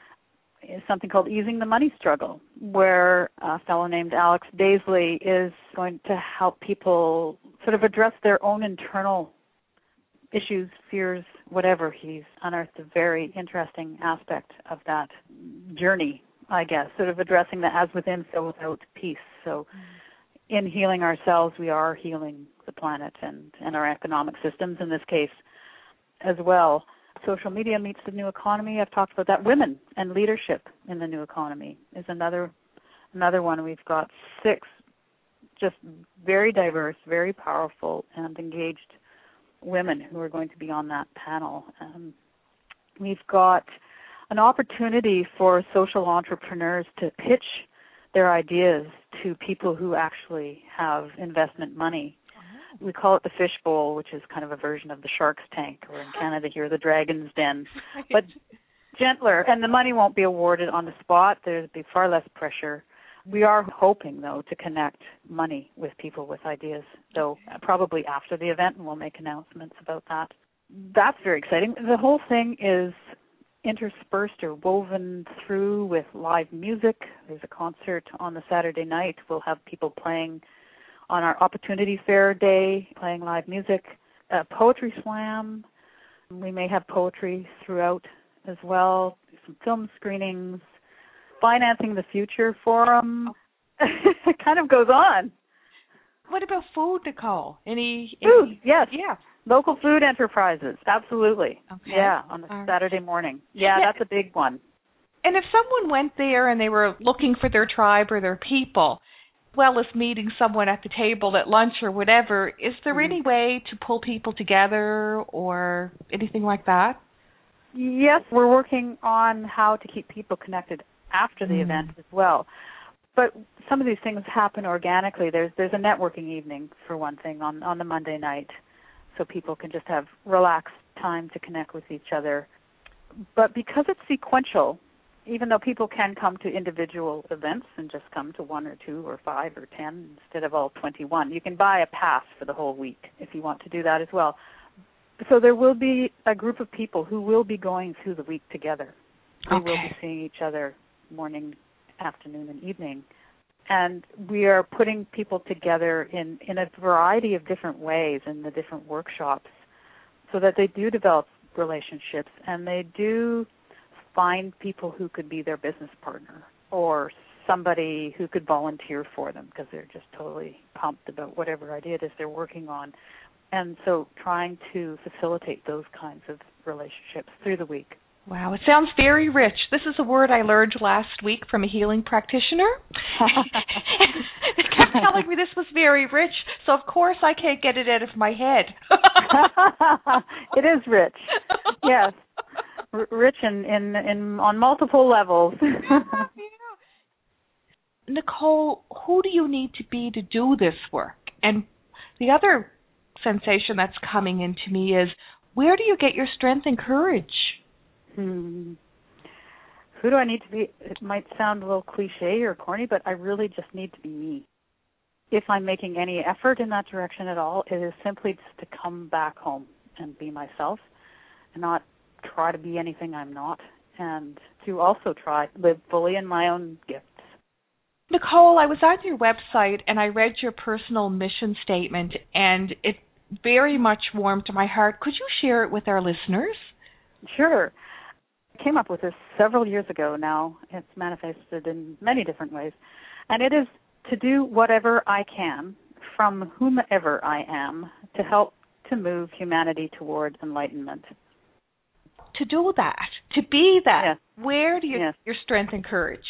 S7: Is something called Easing the Money Struggle, where a fellow named Alex Daisley is going to help people sort of address their own internal issues, fears, whatever. He's unearthed a very interesting aspect of that journey, I guess, sort of addressing the as within, so without piece. So in healing ourselves, we are healing the planet and, and our economic systems in this case as well. Social media meets the new economy. I've talked about that. Women and leadership in the new economy is another another one. We've got six just very diverse, very powerful, and engaged women who are going to be on that panel. Um, we've got an opportunity for social entrepreneurs to pitch their ideas to people who actually have investment money. We call it the fishbowl, which is kind of a version of the Shark's Tank, or in Canada here, the Dragon's Den, but gentler. And the money won't be awarded on the spot. There'll be far less pressure. We are hoping, though, to connect money with people with ideas, though probably after the event, and we'll make announcements about that. That's very exciting. The whole thing is interspersed or woven through with live music. There's a concert on the Saturday night. We'll have people playing on our Opportunity Fair Day, playing live music, a poetry slam. We may have poetry throughout as well, some film screenings, Financing the Future Forum. It kind of goes on.
S6: What about food, Nicole? Any,
S7: Food,
S6: any
S7: yes.
S6: Yeah.
S7: Local food enterprises, absolutely.
S6: Okay.
S7: Yeah, on the
S6: All right.
S7: Saturday morning. Yeah,
S6: Yeah.
S7: that's a big one.
S6: And if someone went there and they were looking for their tribe or their people, well as meeting someone at the table at lunch or whatever, is there
S7: Mm-hmm.
S6: any way to pull people together or anything like that?
S7: Yes, we're working on how to keep people connected after the
S6: Mm.
S7: event as well. But some of these things happen organically. There's there's a networking evening, for one thing, on, on the Monday night, so people can just have relaxed time to connect with each other. But because it's sequential, even though people can come to individual events and just come to one or two or five or ten instead of all twenty-one, you can buy a pass for the whole week if you want to do that as well. So there will be a group of people who will be going through the week together. They
S6: Okay.
S7: will be seeing each other morning, afternoon, and evening. And we are putting people together in, in a variety of different ways in the different workshops so that they do develop relationships and they do find people who could be their business partner or somebody who could volunteer for them because they're just totally pumped about whatever idea it is they're working on. And so trying to facilitate those kinds of relationships through the week.
S6: Wow, it sounds very rich. This is a word I learned last week from a healing practitioner. It kept telling me this was very rich, so of course I can't get it out of my head.
S7: It is rich, yes. R- rich in, in, in on multiple levels.
S6: Nicole, who do you need to be to do this work? And the other sensation that's coming into me is, where do you get your strength and courage?
S7: Hmm. Who do I need to be? It might sound a little cliche or corny, but I really just need to be me. If I'm making any effort in that direction at all, it is simply just to come back home and be myself and not try to be anything I'm not, and to also try to live fully in my own gifts.
S6: Nicole, I was on your website and I read your personal mission statement, and it very much warmed my heart. Could you share it with our listeners?
S7: Sure. I came up with this several years ago now. It's manifested in many different ways. And it is to do whatever I can from whomever I am to help to move humanity toward enlightenment.
S6: To do that, to be that,
S7: Yes.
S6: where do you
S7: Yes.
S6: get your strength and courage?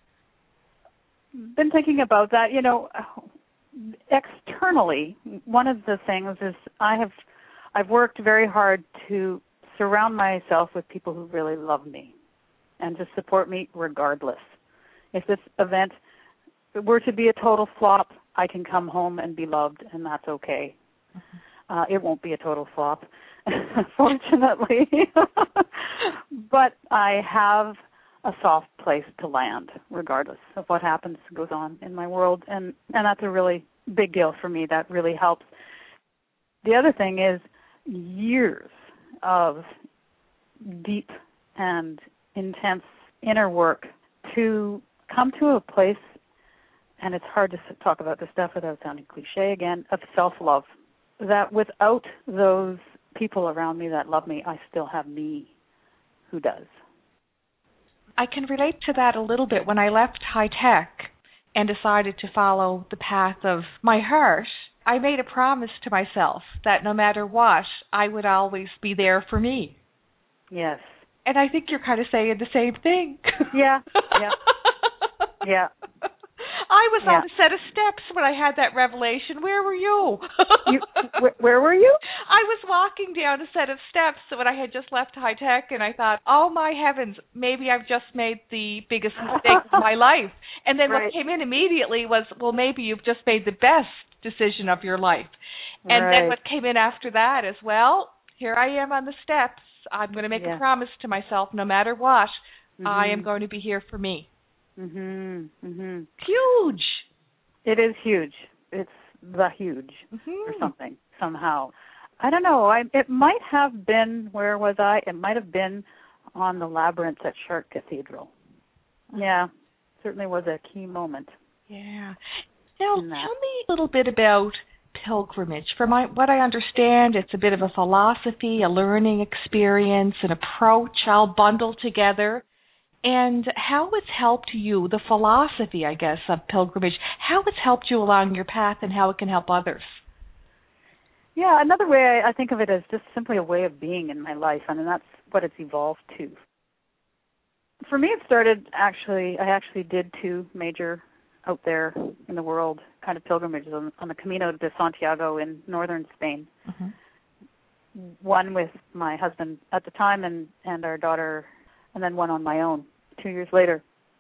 S7: Been thinking about that. You know, externally, one of the things is I have I've worked very hard to surround myself with people who really love me and to support me regardless. If this event were to be a total flop, I can come home and be loved, and that's okay. Mm-hmm. Uh, it won't be a total flop, fortunately. But I have a soft place to land, regardless of what happens, goes on in my world, and, and that's a really big deal for me. That really helps. The other thing is years of deep and intense inner work to come to a place, and it's hard to talk about this stuff without sounding cliche again, of self-love. That without those people around me that love me, I still have me who does.
S6: I can relate to that a little bit. When I left high tech and decided to follow the path of my heart, I made a promise to myself that no matter what, I would always be there for me.
S7: Yes.
S6: And I think you're kind of saying the same thing.
S7: Yeah, yeah, yeah.
S6: I was
S7: yeah.
S6: on a set of steps when I had that revelation. Where were you?
S7: you wh- where were you?
S6: I was walking down a set of steps when I had just left high tech, and I thought, oh my heavens, maybe I've just made the biggest mistake of my life. And then
S7: right.
S6: what came in immediately was, well, maybe you've just made the best decision of your life. And
S7: right.
S6: then what came in after that is, well, here I am on the steps. I'm going to make
S7: yeah.
S6: a promise to myself, no matter what,
S7: mm-hmm.
S6: I am going to be here for me.
S7: Mhm. Mhm.
S6: Huge.
S7: It is huge. It's the huge
S6: mm-hmm.
S7: or something somehow. I don't know. I it might have been, where was I? It might have been on the labyrinth at Chartres Cathedral. Yeah, certainly was a key moment.
S6: Yeah. Now, tell
S7: that.
S6: me a little bit about pilgrimage. From my, what I understand, it's a bit of a philosophy, a learning experience, an approach all bundled together. And how it's helped you, the philosophy, I guess, of pilgrimage, how it's helped you along your path and how it can help others.
S7: Yeah, another way I think of it as just simply a way of being in my life, I mean, that's what it's evolved to. For me, it started actually, I actually did two major out there in the world kind of pilgrimages on, on the Camino de Santiago in northern Spain.
S6: Mm-hmm.
S7: One with my husband at the time and, and our daughter, and then one on my own two years later.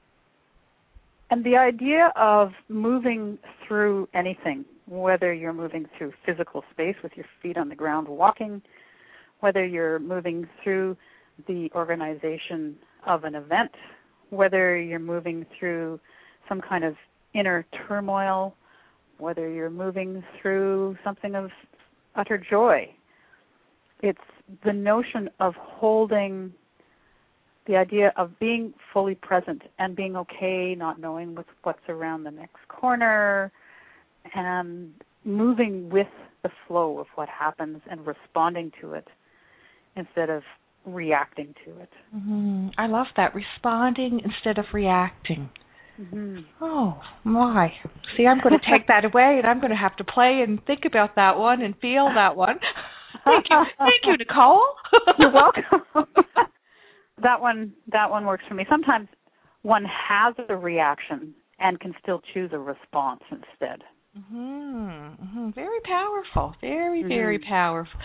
S7: And the idea of moving through anything, whether you're moving through physical space with your feet on the ground walking, whether you're moving through the organization of an event, whether you're moving through some kind of inner turmoil, whether you're moving through something of utter joy. It's the notion of holding the idea of being fully present and being okay, not knowing what's, what's around the next corner, and moving with the flow of what happens and responding to it instead of reacting to it.
S6: Mm-hmm. I love that, responding instead of reacting.
S7: Mm-hmm.
S6: Oh, my. See, I'm going to take that away, and I'm going to have to play and think about that one and feel that one. Thank you. Thank you, Nicole.
S7: You're welcome. That one, that one works for me. Sometimes one has a reaction and can still choose a response instead.
S6: Mm-hmm. Mm-hmm. Very powerful. Very, mm-hmm. very powerful.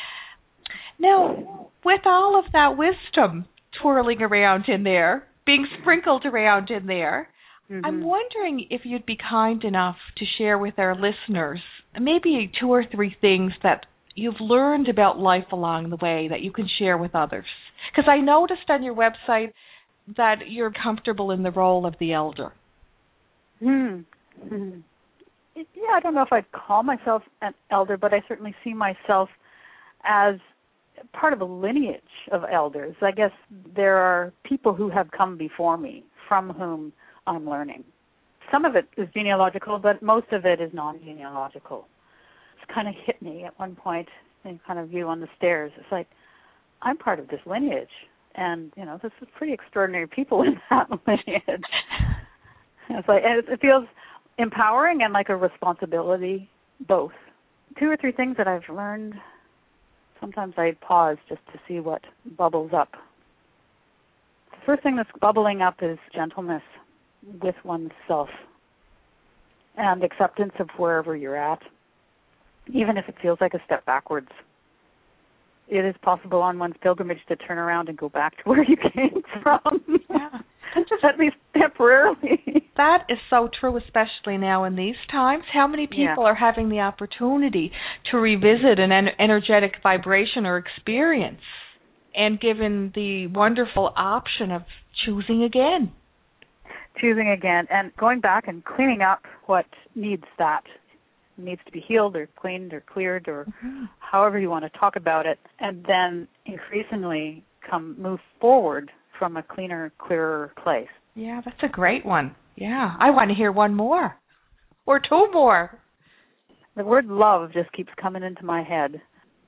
S6: Now, with all of that wisdom twirling around in there, being sprinkled around in there, mm-hmm. I'm wondering if you'd be kind enough to share with our listeners maybe two or three things that you've learned about life along the way that you can share with others. Because I noticed on your website that you're comfortable in the role of the elder.
S7: Mm-hmm. Yeah, I don't know if I'd call myself an elder, but I certainly see myself as part of a lineage of elders. I guess there are people who have come before me from whom I'm learning. Some of it is genealogical, but most of it is non-genealogical. It's kind of hit me at one point in kind of view on the stairs. It's like, I'm part of this lineage, and, you know, this is pretty extraordinary people in that lineage. It's like, and it feels empowering and like a responsibility, both. Two or three things that I've learned. Sometimes I pause just to see what bubbles up. The first thing that's bubbling up is gentleness with oneself and acceptance of wherever you're at, even if it feels like a step backwards. It is possible on one's pilgrimage to turn around and go back to where you came from,
S6: yeah.
S7: at least temporarily.
S6: That is so true, especially now in these times. How many people
S7: yeah.
S6: are having the opportunity to revisit an en- energetic vibration or experience and given the wonderful option of choosing again?
S7: Choosing again and going back and cleaning up what needs that needs to be healed or cleaned or cleared or mm-hmm. however you want to talk about it, and then increasingly come move forward from a cleaner, clearer place.
S6: Yeah, that's a great one. Yeah, I want to hear one more or two more.
S7: The word love just keeps coming into my head.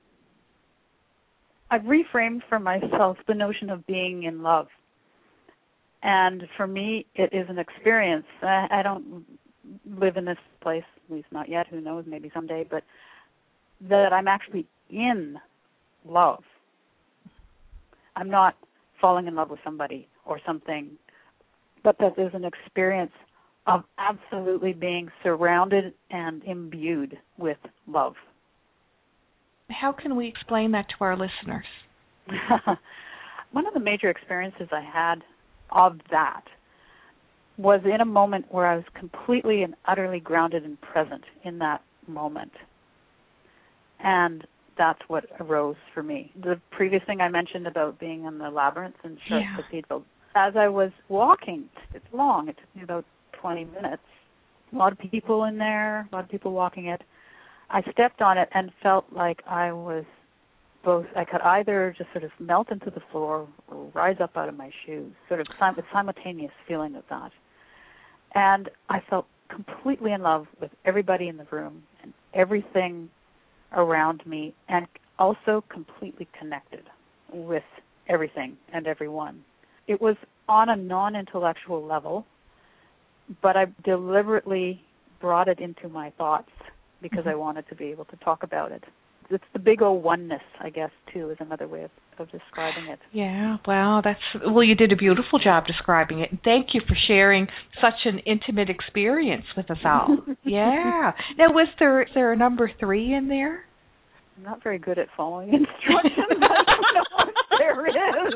S7: I've reframed for myself the notion of being in love. And for me, it is an experience. I, I don't live in this place, at least not yet, who knows, maybe someday, but that I'm actually in love. I'm not falling in love with somebody or something, but that there's an experience of absolutely being surrounded and imbued with love.
S6: How can we explain that to our listeners?
S7: One of the major experiences I had of that was in a moment where I was completely and utterly grounded and present in that moment. And that's what arose for me. The previous thing I mentioned about being in the labyrinth in Sharp
S6: yeah.
S7: Cathedral, as I was walking, it's long, it took me about twenty minutes, a lot of people in there, a lot of people walking it. I stepped on it and felt like I was both, I could either just sort of melt into the floor or rise up out of my shoes, sort of sim- simultaneous feeling of that. And I felt completely in love with everybody in the room and everything around me, and also completely connected with everything and everyone. It was on a non-intellectual level, but I deliberately brought it into my thoughts because mm-hmm. I wanted to be able to talk about it. It's the big old oneness, I guess, too, is another way of, of describing it.
S6: Yeah, wow, that's, well, you did a beautiful job describing it. Thank you for sharing such an intimate experience with us all. Yeah. Now, was there, is there a number three in there?
S7: I'm not very good at following instructions. I don't know if there is.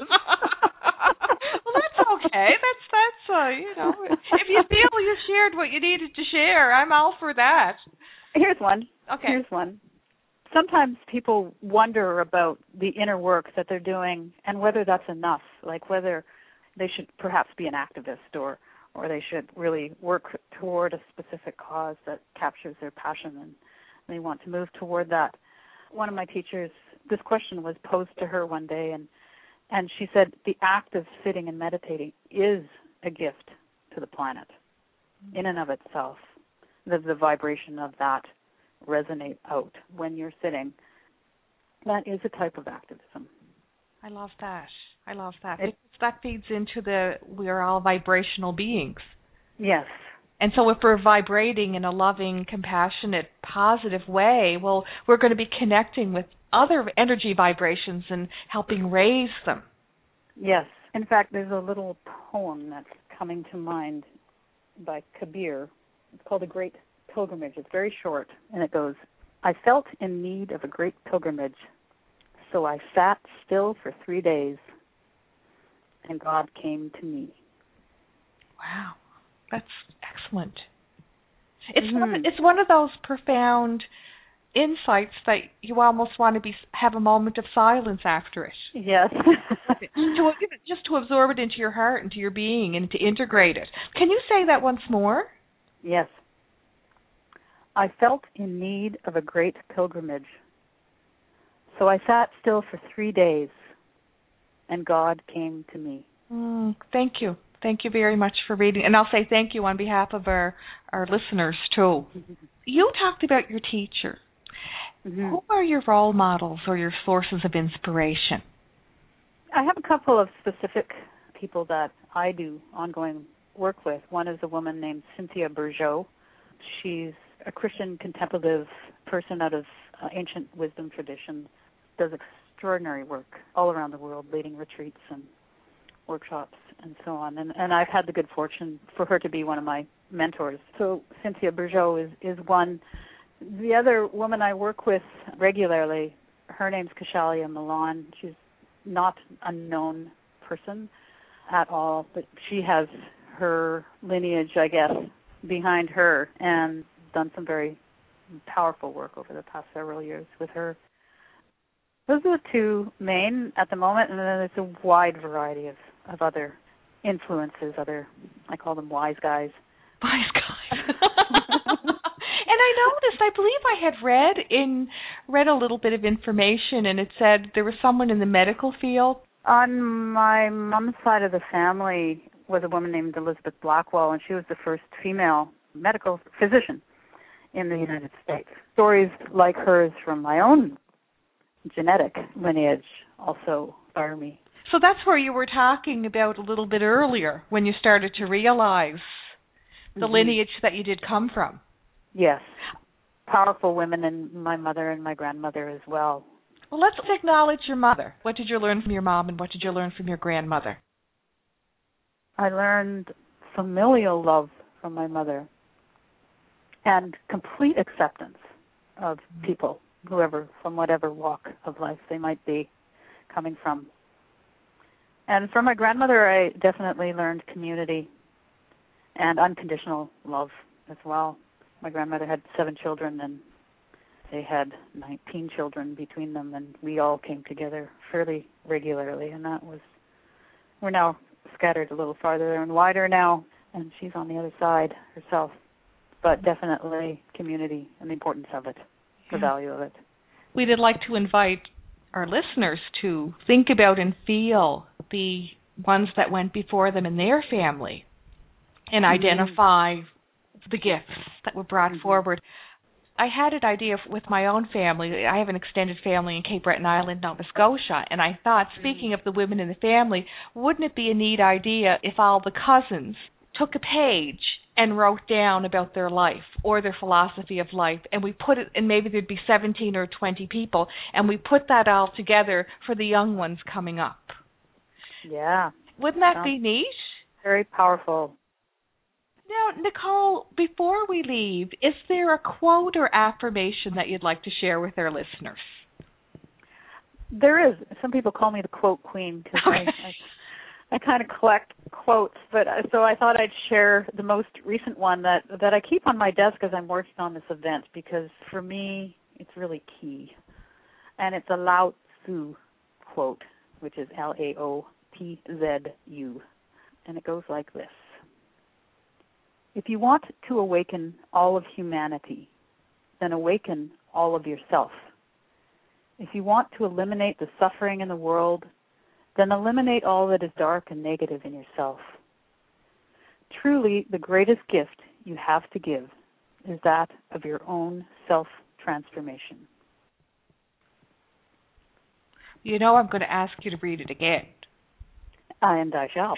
S6: Well, that's okay. That's, that's uh, you know, if you feel you shared what you needed to share, I'm all for that.
S7: Here's one.
S6: Okay.
S7: Here's one. Sometimes people wonder about the inner work that they're doing and whether that's enough, like whether they should perhaps be an activist or, or they should really work toward a specific cause that captures their passion and they want to move toward that. One of my teachers, this question was posed to her one day, and, and she said the act of sitting and meditating is a gift to the planet in and of itself. The, the vibration of that resonate out when you're sitting. That is a type of activism.
S6: I love that. I love that. It, that feeds into the we are all vibrational beings.
S7: Yes.
S6: And so if we're vibrating in a loving, compassionate, positive way, well, we're going to be connecting with other energy vibrations and helping raise them.
S7: Yes. In fact, there's a little poem that's coming to mind by Kabir. It's called A Great Pilgrimage. It's very short, and it goes, I felt in need of a great pilgrimage, so I sat still for three days, and God came to me.
S6: Wow, that's excellent. It's
S7: Mm-hmm.
S6: one of, it's one of those profound insights that you almost want to be have a moment of silence after it.
S7: Yes.
S6: to, just to absorb it into your heart, into your being, and to integrate it. Can you say that once more?
S7: Yes. I felt in need of a great pilgrimage, so I sat still for three days, and God came to me.
S6: Mm, thank you. Thank you very much for reading. And I'll say thank you on behalf of our, our listeners, too. Mm-hmm. You talked about your teacher. Mm-hmm. Who are your role models or your sources of inspiration?
S7: I have a couple of specific people that I do ongoing work with. One is a woman named Cynthia Bourgeault. She's a Christian contemplative person out of uh, ancient wisdom tradition, does extraordinary work all around the world, leading retreats and workshops and so on. And, and I've had the good fortune for her to be one of my mentors. So Cynthia Bourgeault is, is one. The other woman I work with regularly, her name's Kashalia Milan. She's not a known person at all, but she has her lineage, I guess, behind her and done some very powerful work over the past several years with her. Those are the two main at the moment, and then there's a wide variety of, of other influences, other, I call them wise guys.
S6: Wise guys. I noticed, I believe I had read in read a little bit of information, and it said there was someone in the medical field.
S7: On my mom's side of the family was a woman named Elizabeth Blackwell, and she was the first female medical physician in the United States. Stories like hers from my own genetic lineage also inspire me.
S6: So that's where you were talking about a little bit earlier, when you started to realize the mm-hmm. lineage that you did come from.
S7: Yes. Powerful women, and my mother and my grandmother as well.
S6: Well, let's acknowledge your mother. What did you learn from your mom, and what did you learn from your grandmother?
S7: I learned familial love from my mother and complete acceptance of people, whoever, from whatever walk of life they might be coming from. And from my grandmother, I definitely learned community and unconditional love as well. My grandmother had seven children, and they had nineteen children between them, and we all came together fairly regularly, and that was, we're now scattered a little farther and wider now, and she's on the other side herself, but definitely community and the importance of it, the yeah. value of it.
S6: We'd like to invite our listeners to think about and feel the ones that went before them in their family and mm-hmm. identify the gifts that were brought mm-hmm. forward. I had an idea with my own family. I have an extended family in Cape Breton Island, Nova Scotia, and I thought, speaking of the women in the family, wouldn't it be a neat idea if all the cousins took a page and wrote down about their life or their philosophy of life, and we put it, and maybe there'd be seventeen or twenty people, and we put that all together for the young ones coming up.
S7: Yeah.
S6: Wouldn't that be neat?
S7: Very powerful.
S6: Now, Nicole, before we leave, is there a quote or affirmation that you'd like to share with our listeners?
S7: There is. Some people call me the quote queen because okay. I, I, I kind of collect quotes. But so I thought I'd share the most recent one that, that I keep on my desk as I'm working on this event, because for me it's really key. And it's a Lao Tzu quote, which is L A O T Z U. And it goes like this. If you want to awaken all of humanity, then awaken all of yourself. If you want to eliminate the suffering in the world, then eliminate all that is dark and negative in yourself. Truly, the greatest gift you have to give is that of your own self-transformation.
S6: You know, I'm going to ask you to read it again.
S7: And I shall.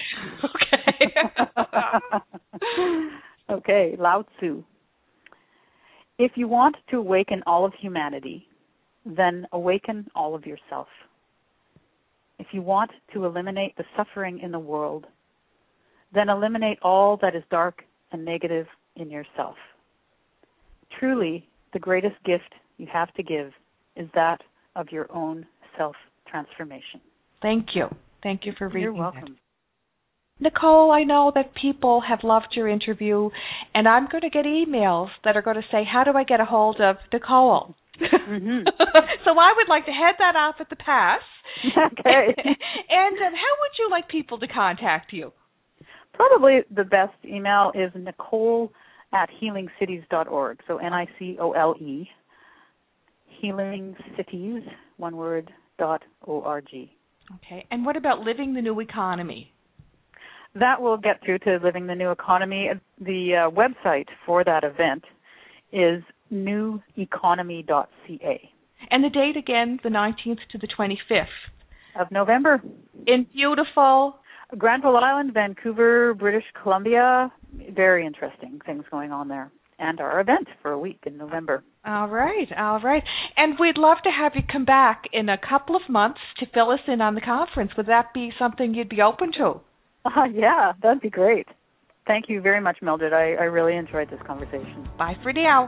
S6: Okay.
S7: Okay, Lao Tzu. If you want to awaken all of humanity, then awaken all of yourself. If you want to eliminate the suffering in the world, then eliminate all that is dark and negative in yourself. Truly, the greatest gift you have to give is that of your own self-transformation.
S6: Thank you. Thank you for reading
S7: You're welcome.
S6: That. Nicole, I know that people have loved your interview, and I'm going to get emails that are going to say, how do I get a hold of Nicole? Mm-hmm. So I would like to head that off at the pass.
S7: Okay.
S6: And um, how would you like people to contact you?
S7: Probably the best email is Nicole at healing cities dot org. So N I C O L E, Healing Cities, one word, dot O R G.
S6: Okay. And what about Living the New Economy?
S7: That will get through to Living the New Economy. The uh, website for that event is new economy dot c a.
S6: And the date again, the nineteenth to the twenty-fifth.
S7: Of November.
S6: In beautiful
S7: Granville Island, Vancouver, British Columbia. Very interesting things going on there. And our event for a week in November.
S6: All right, all right. And we'd love to have you come back in a couple of months to fill us in on the conference. Would that be something you'd be open to?
S7: Uh, yeah, that'd be great. Thank you very much, Mildred. I, I really enjoyed this conversation.
S6: Bye for now.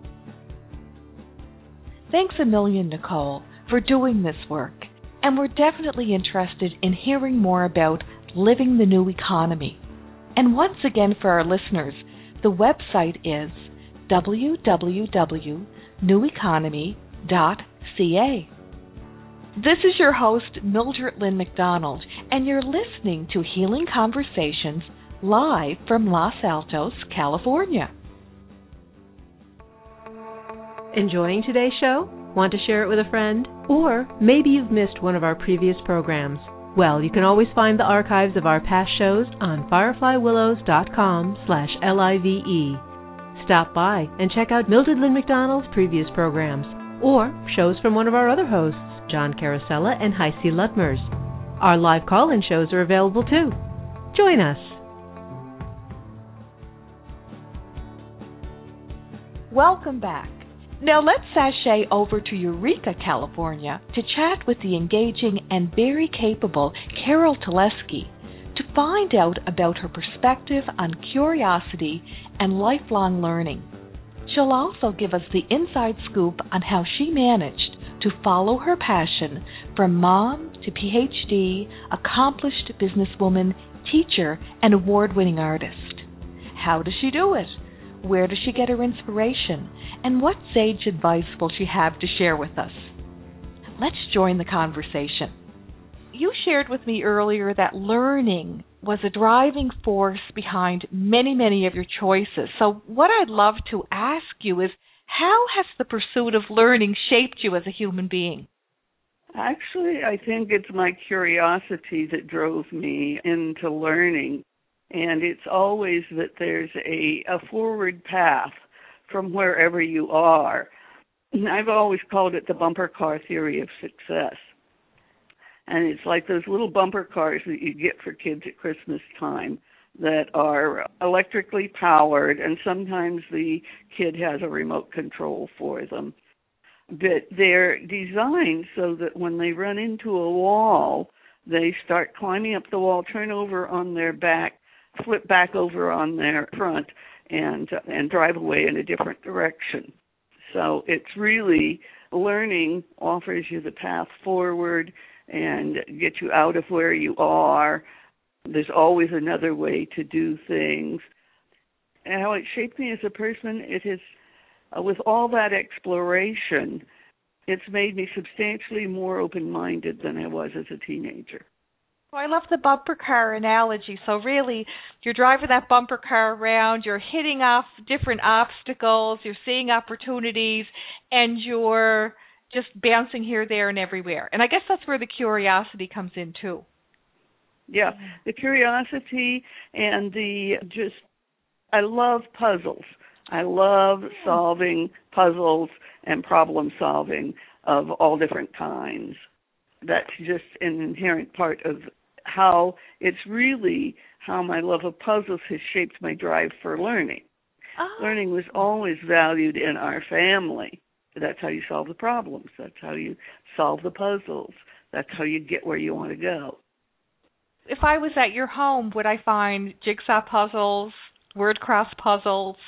S6: Thanks a million, Nicole, for doing this work. And we're definitely interested in hearing more about Living the New Economy. And once again, for our listeners, the website is w w w dot new economy dot c a. This is your host, Mildred Lynn McDonald, and you're listening to Healing Conversations live from Los Altos, California.
S1: Enjoying today's show? Want to share it with a friend? Or maybe you've missed one of our previous programs. Well, you can always find the archives of our past shows on fireflywillows.com slash L-I-V-E. Stop by and check out Mildred Lynn McDonald's previous programs, or shows from one of our other hosts, John Carosella and Heisey Lutmers. Our live call-in shows are available too. Join us.
S6: Welcome back. Now let's sashay over to Eureka, California, to chat with the engaging and very capable Carol Teleski to find out about her perspective on curiosity and lifelong learning. She'll also give us the inside scoop on how she managed to follow her passion from mom to P H D, accomplished businesswoman, teacher, and award-winning artist. How does she do it? Where does she get her inspiration? And what sage advice will she have to share with us? Let's join the conversation. You shared with me earlier that learning was a driving force behind many, many of your choices. So what I'd love to ask you is, how has the pursuit of learning shaped you as a human being?
S8: Actually, I think it's my curiosity that drove me into learning. And it's always that there's a, a forward path from wherever you are. And I've always called it the bumper car theory of success. And it's like those little bumper cars that you get for kids at Christmas time that are electrically powered, and sometimes the kid has a remote control for them. But they're designed so that when they run into a wall, they start climbing up the wall, turn over on their back, flip back over on their front, and and drive away in a different direction. So it's really, learning offers you the path forward and get you out of where you are. There's always another way to do things. And how it shaped me as a person, it has, uh, with all that exploration, it's made me substantially more open-minded than I was as a teenager.
S6: Well, I love the bumper car analogy. So really, you're driving that bumper car around, you're hitting off different obstacles, you're seeing opportunities, and you're just bouncing here, there, and everywhere. And I guess that's where the curiosity comes in, too.
S8: Yeah, the curiosity and the just, I love puzzles. I love solving puzzles and problem solving of all different kinds. That's just an inherent part of how, it's really how my love of puzzles has shaped my drive for learning. Oh. Learning was always valued in our family. That's how you solve the problems. That's how you solve the puzzles. That's how you get where you want to go.
S6: If I was at your home, would I find jigsaw puzzles, word cross puzzles?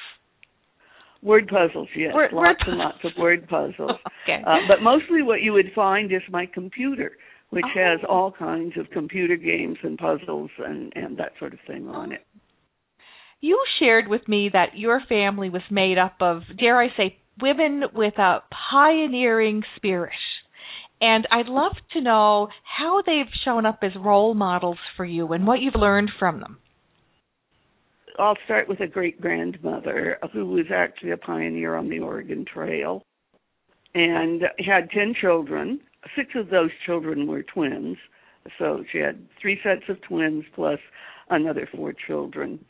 S8: Word puzzles, yes.
S6: Word,
S8: lots
S6: word
S8: and lots of word puzzles.
S6: Okay.
S8: Uh, but mostly what you would find is my computer, which
S6: oh.
S8: has all kinds of computer games and puzzles and, and that sort of thing on it.
S6: You shared with me that your family was made up of, dare I say, women with a pioneering spirit. And I'd love to know how they've shown up as role models for you and what you've learned from them.
S8: I'll start with a great-grandmother who was actually a pioneer on the Oregon Trail and had ten children. Six of those children were twins, so she had three sets of twins plus another four children.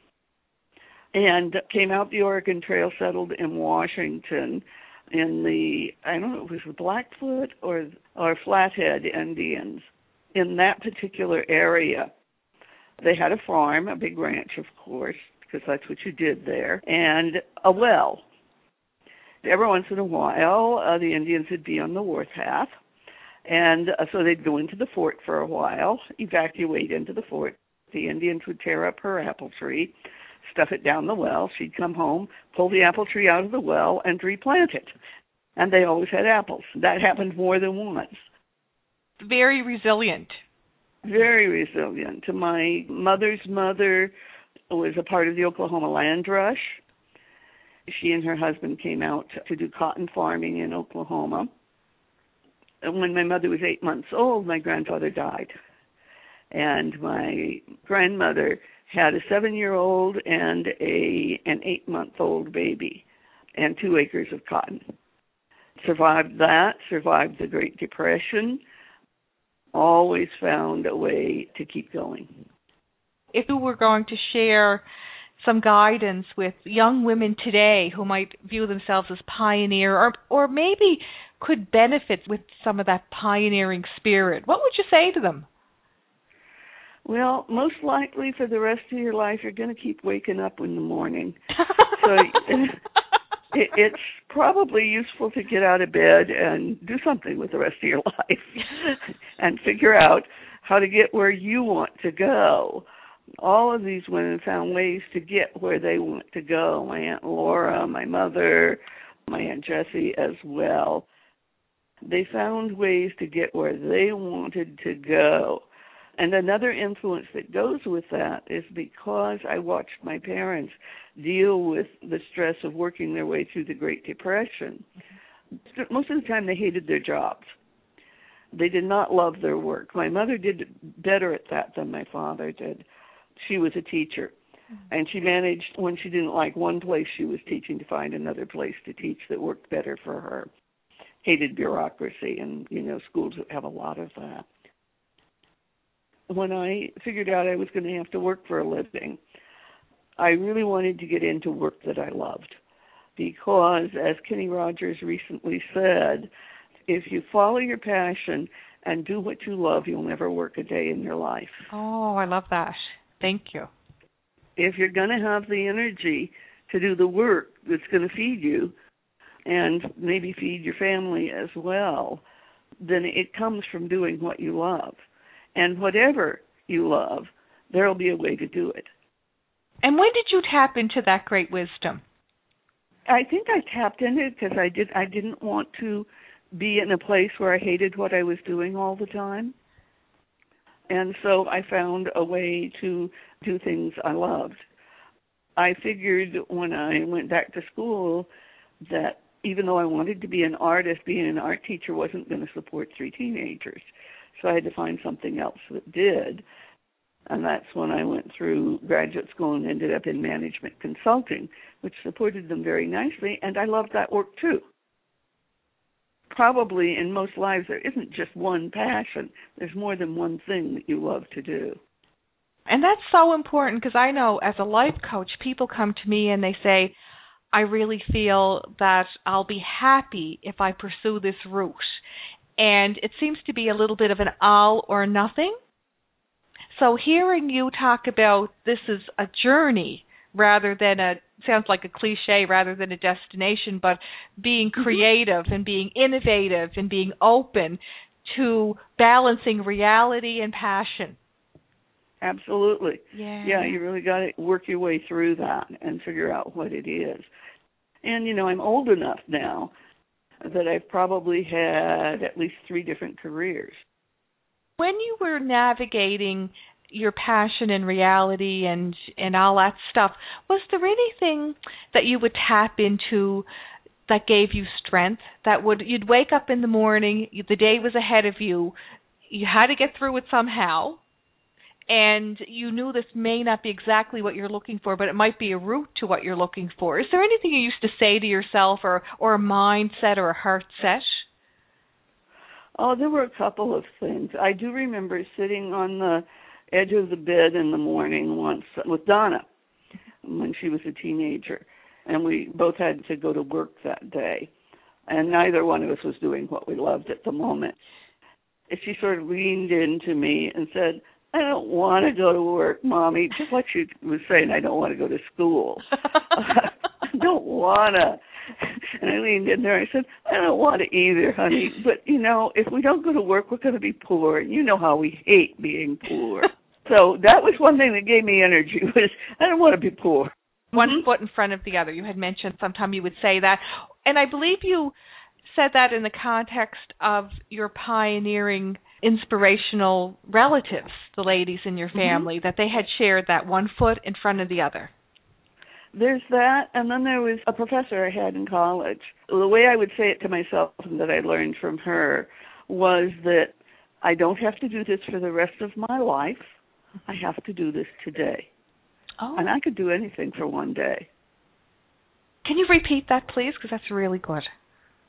S8: And came out the Oregon Trail, settled in Washington in the, I don't know if it was the Blackfoot or, or Flathead Indians. In that particular area, they had a farm, a big ranch, of course, because that's what you did there, and a well. Every once in a while, uh, the Indians would be on the warpath, and uh, so they'd go into the fort for a while, evacuate into the fort. The Indians would tear up her apple tree, stuff it down the well. She'd come home, pull the apple tree out of the well, and replant it. And they always had apples. That happened more than once.
S6: Very resilient.
S8: Very resilient. My mother's mother was a part of the Oklahoma Land Rush. She and her husband came out to do cotton farming in Oklahoma. And when my mother was eight months old, my grandfather died. And my grandmother had a seven-year-old and a an eight-month-old baby and two acres of cotton. survived that, survived the Great Depression, always found a way to keep going.
S6: If you were going to share some guidance with young women today who might view themselves as pioneer or or maybe could benefit with some of that pioneering spirit, what would you say to them?
S8: Well, most likely for the rest of your life, you're going to keep waking up in the morning. So it, it's probably useful to get out of bed and do something with the rest of your life and figure out how to get where you want to go. All of these women found ways to get where they want to go. My Aunt Laura, my mother, my Aunt Jessie as well. They found ways to get where they wanted to go. And another influence that goes with that is because I watched my parents deal with the stress of working their way through the Great Depression. Most of the time they hated their jobs. They did not love their work. My mother did better at that than my father did. She was a teacher, and she managed, when she didn't like one place she was teaching, to find another place to teach that worked better for her. Hated bureaucracy, and, you know, schools have a lot of that. When I figured out I was going to have to work for a living, I really wanted to get into work that I loved, because, as Kenny Rogers recently said, if you follow your passion and do what you love, you'll never work a day in your life.
S6: Oh, I love that. Thank you.
S8: If you're going to have the energy to do the work that's going to feed you and maybe feed your family as well, then it comes from doing what you love. And whatever you love, there will be a way to do it.
S6: And when did you tap into that great wisdom?
S8: I think I tapped into it because I, did, I didn't want to be in a place where I hated what I was doing all the time. And so I found a way to do things I loved. I figured when I went back to school that even though I wanted to be an artist, being an art teacher wasn't going to support three teenagers. So I had to find something else that did. And that's when I went through graduate school and ended up in management consulting, which supported them very nicely. And I loved that work too. Probably in most lives there isn't just one passion. There's more than one thing that you love to do.
S6: And that's so important, because I know as a life coach, people come to me and they say, I really feel that I'll be happy if I pursue this route. And it seems to be a little bit of an all or nothing. So hearing you talk about this is a journey rather than a, sounds like a cliche, rather than a destination, but being creative mm-hmm. and being innovative and being open to balancing reality and passion.
S8: Absolutely.
S6: Yeah.
S8: Yeah, you really got to work your way through that and figure out what it is. And, you know, I'm old enough now that I've probably had at least three different careers.
S6: When you were navigating your passion and reality and, and all that stuff, was there anything that you would tap into that gave you strength? That would, you'd wake up in the morning, the day was ahead of you, you had to get through it somehow, and you knew this may not be exactly what you're looking for, but it might be a route to what you're looking for. Is there anything you used to say to yourself, or, or a mindset or a heart set?
S8: Oh, there were a couple of things. I do remember sitting on the edge of the bed in the morning once with Donna when she was a teenager, and we both had to go to work that day, and neither one of us was doing what we loved at the moment. And she sort of leaned into me and said, I don't want to go to work, Mommy, just like she was saying, I don't want to go to school. I don't want to. And I leaned in there and I said, I don't want to either, honey. But, you know, if we don't go to work, we're going to be poor. And you know how we hate being poor. So that was one thing that gave me energy, was I don't want to be poor.
S6: One
S8: mm-hmm.
S6: foot in front of the other. You had mentioned sometime you would say that. And I believe you said that in the context of your pioneering inspirational relatives, the ladies in your family, mm-hmm. that they had shared that one foot in front of the other.
S8: There's that, and then there was a professor I had in college. The way I would say it to myself and that I learned from her was that I don't have to do this for the rest of my life. I have to do this today.
S6: Oh.
S8: And I could do anything for one day.
S6: Can you repeat that, please? Because that's really good.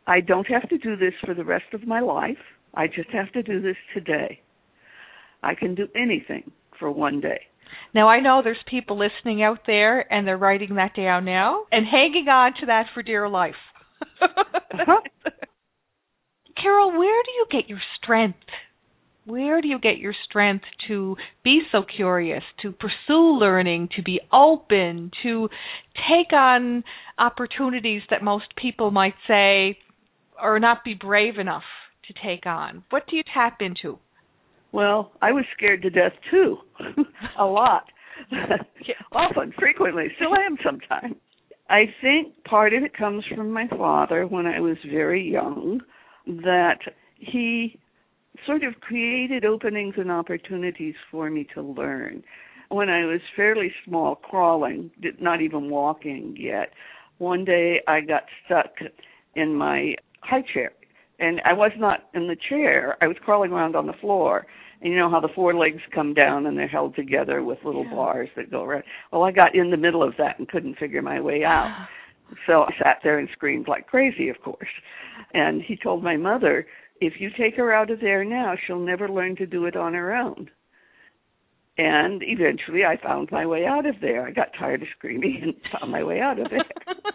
S8: I don't have to do this for the rest of my life. I just have to do this today. I can do anything for one day.
S6: Now, I know there's people listening out there, and they're writing that down now and hanging on to that for dear life.
S8: Uh-huh.
S6: Carol, where do you get your strength? Where do you get your strength to be so curious, to pursue learning, to be open, to take on opportunities that most people might say or not be brave enough to take on? What do you tap into?
S8: Well, I was scared to death, too, a lot, often, frequently, still am sometimes. I think part of it comes from my father when I was very young, that he sort of created openings and opportunities for me to learn. When I was fairly small, crawling, not even walking yet, one day I got stuck in my high chair. And I was not in the chair. I was crawling around on the floor. And you know how the four legs come down and they're held together with little yeah. bars that go around. Well, I got in the middle of that and couldn't figure my way out. So I sat there and screamed like crazy, of course. And he told my mother, if you take her out of there now, she'll never learn to do it on her own. And eventually I found my way out of there. I got tired of screaming and found my way out of there.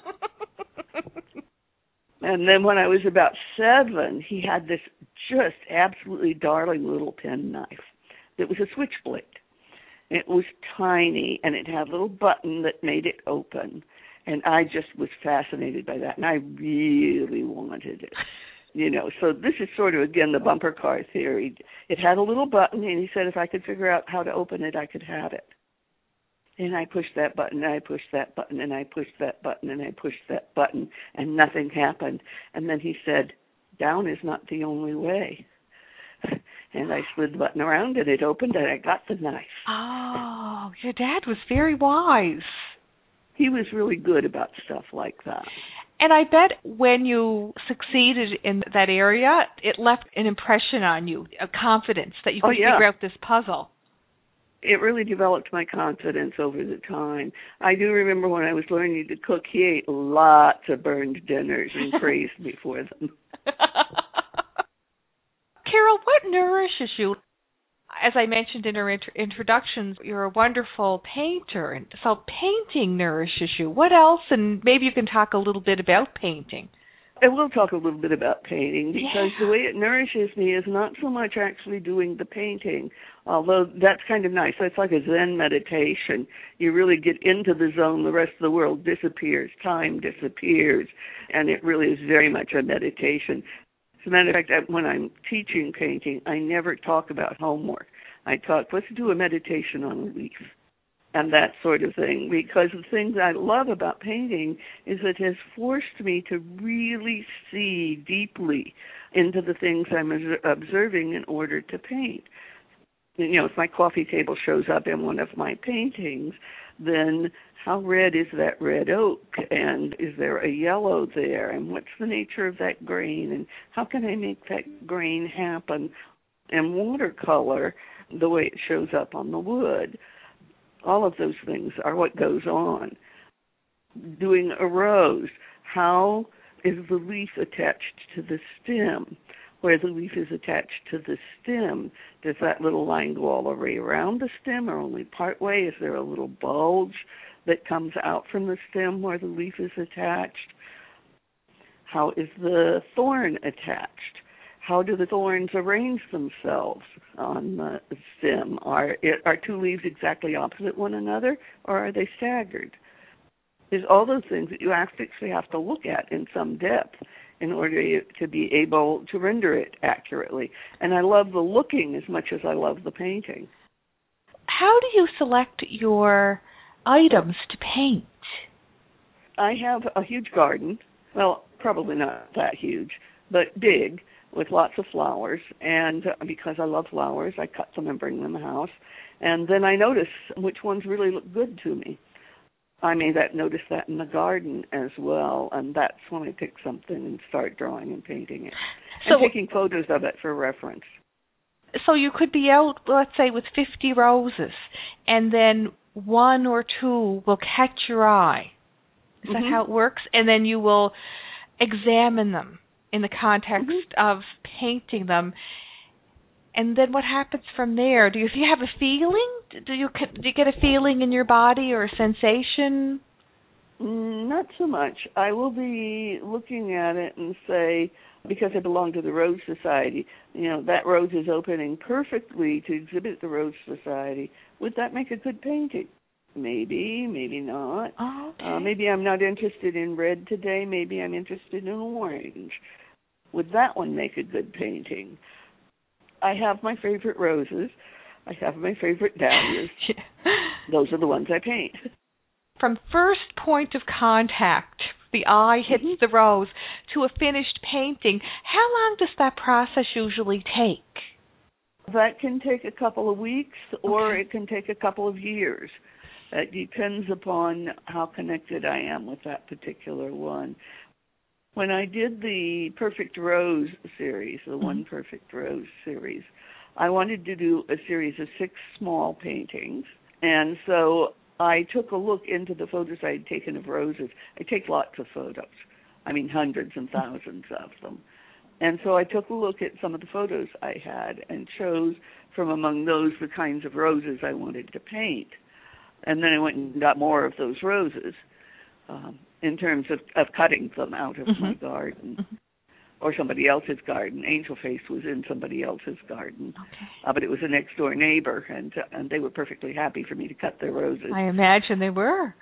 S8: And then when I was about seven, he had this just absolutely darling little penknife that was a switchblade. It was tiny, and it had a little button that made it open. And I just was fascinated by that, and I really wanted it. You know, so this is sort of, again, the bumper car theory. It had a little button, and he said if I could figure out how to open it, I could have it. And I pushed that button, and I pushed that button, and I pushed that button, and I pushed that button, and nothing happened. And then he said, down is not the only way. And I slid the button around, and it opened, and I got the knife.
S6: Oh, your dad was very wise.
S8: He was really good about stuff like that.
S6: And I bet when you succeeded in that area, it left an impression on you, a confidence that you could
S8: oh, yeah.
S6: figure out this puzzle.
S8: It really developed my confidence over the time. I do remember when I was learning to cook, he ate lots of burned dinners and praised me for them.
S6: Carol, what nourishes you? As I mentioned in our int- introductions, you're a wonderful painter, and so painting nourishes you. What else? And maybe you can talk a little bit about painting.
S8: I will talk a little bit about painting because
S6: yeah.
S8: the way it nourishes me is not so much actually doing the painting, although that's kind of nice. It's like a Zen meditation. You really get into the zone, the rest of the world disappears, time disappears, and it really is very much a meditation. As a matter of fact, when I'm teaching painting, I never talk about homework. I talk, let's do a meditation on a leaf. And that sort of thing, because the things I love about painting is it has forced me to really see deeply into the things I'm observing in order to paint. You know, if my coffee table shows up in one of my paintings, then how red is that red oak, and is there a yellow there, and what's the nature of that grain, and how can I make that grain happen? And watercolor, the way it shows up on the wood. All of those things are what goes on. Doing a rose, how is the leaf attached to the stem? Where the leaf is attached to the stem, does that little line go all the way around the stem or only part way? Is there a little bulge that comes out from the stem where the leaf is attached? How is the thorn attached? How do the thorns arrange themselves on the stem? Are are two leaves exactly opposite one another, or are they staggered? There's all those things that you actually have to look at in some depth in order to be able to render it accurately. And I love the looking as much as I love the painting.
S6: How do you select your items to paint?
S8: I have a huge garden. Well, probably not that huge, but big, with lots of flowers, and because I love flowers, I cut them and bring them in the house, and then I notice which ones really look good to me. I may that notice that in the garden as well, and that's when I pick something and start drawing and painting it,
S6: so,
S8: and taking photos of it for reference.
S6: So you could be out, let's say, with fifty roses, and then one or two will catch your eye. Is
S8: mm-hmm.
S6: that how it works? And then you will examine them. in the context
S8: mm-hmm.
S6: of painting them. And then what happens from there? Do you, do you have a feeling? Do you do you get a feeling in your body or a sensation?
S8: Mm, not so much. I will be looking at it and say, because I belong to the Rose Society, you know, that rose is opening perfectly to exhibit the Rose Society. Would that make a good painting? Maybe, maybe not.
S6: Oh, okay.
S8: Uh, maybe I'm not interested in red today. Maybe I'm interested in orange. Would that one make a good painting? I have my favorite roses. I have my favorite dahlias.
S6: Yeah.
S8: Those are the ones I paint.
S6: From first point of contact, the eye hits
S8: mm-hmm.
S6: the rose, to a finished painting, how long does that process usually take?
S8: That can take a couple of weeks, or
S6: okay.
S8: it can take a couple of years. It depends upon how connected I am with that particular one. When I did the Perfect Rose series, the mm-hmm. One Perfect Rose series, I wanted to do a series of six small paintings. And so I took a look into the photos I had taken of roses. I take lots of photos. I mean, hundreds and thousands of them. And so I took a look at some of the photos I had and chose from among those the kinds of roses I wanted to paint. And then I went and got more of those roses. Um, in terms of, of cutting them out of mm-hmm. my garden mm-hmm. or somebody else's garden. Angel Face was in somebody else's garden,
S6: okay.
S8: uh, but it was a next-door neighbor, and uh, and they were perfectly happy for me to cut their roses.
S6: I imagine they were.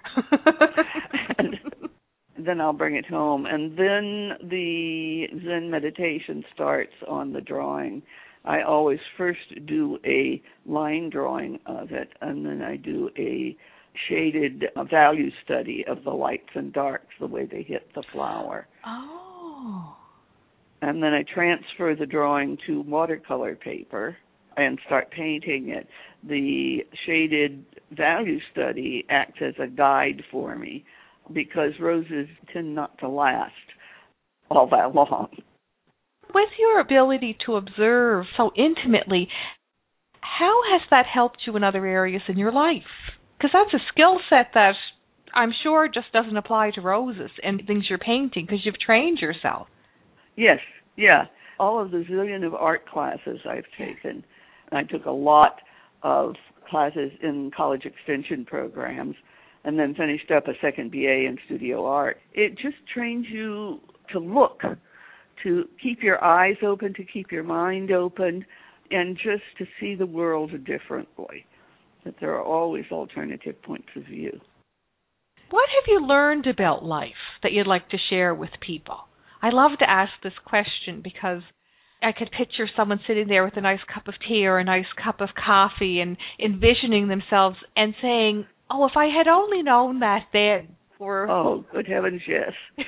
S8: And then I'll bring it home, and then the Zen meditation starts on the drawing. I always first do a line drawing of it, and then I do a shaded uh, value study of the lights and darks, the way they hit the flower.
S6: Oh.
S8: And then I transfer the drawing to watercolor paper and start painting it. The shaded value study acts as a guide for me because roses tend not to last all that long.
S6: With your ability to observe so intimately, how has that helped you in other areas in your life? Because that's a skill set that I'm sure just doesn't apply to roses and things you're painting because you've trained yourself.
S8: Yes, yeah. All of the zillion of art classes I've taken. I took a lot of classes in college extension programs and then finished up a second B A in studio art. It just trains you to look, to keep your eyes open, to keep your mind open, and just to see the world differently. That there are always alternative points of view.
S6: What have you learned about life that you'd like to share with people? I love to ask this question because I could picture someone sitting there with a nice cup of tea or a nice cup of coffee and envisioning themselves and saying, oh, if I had only known that then. Or
S8: oh, good heavens, yes.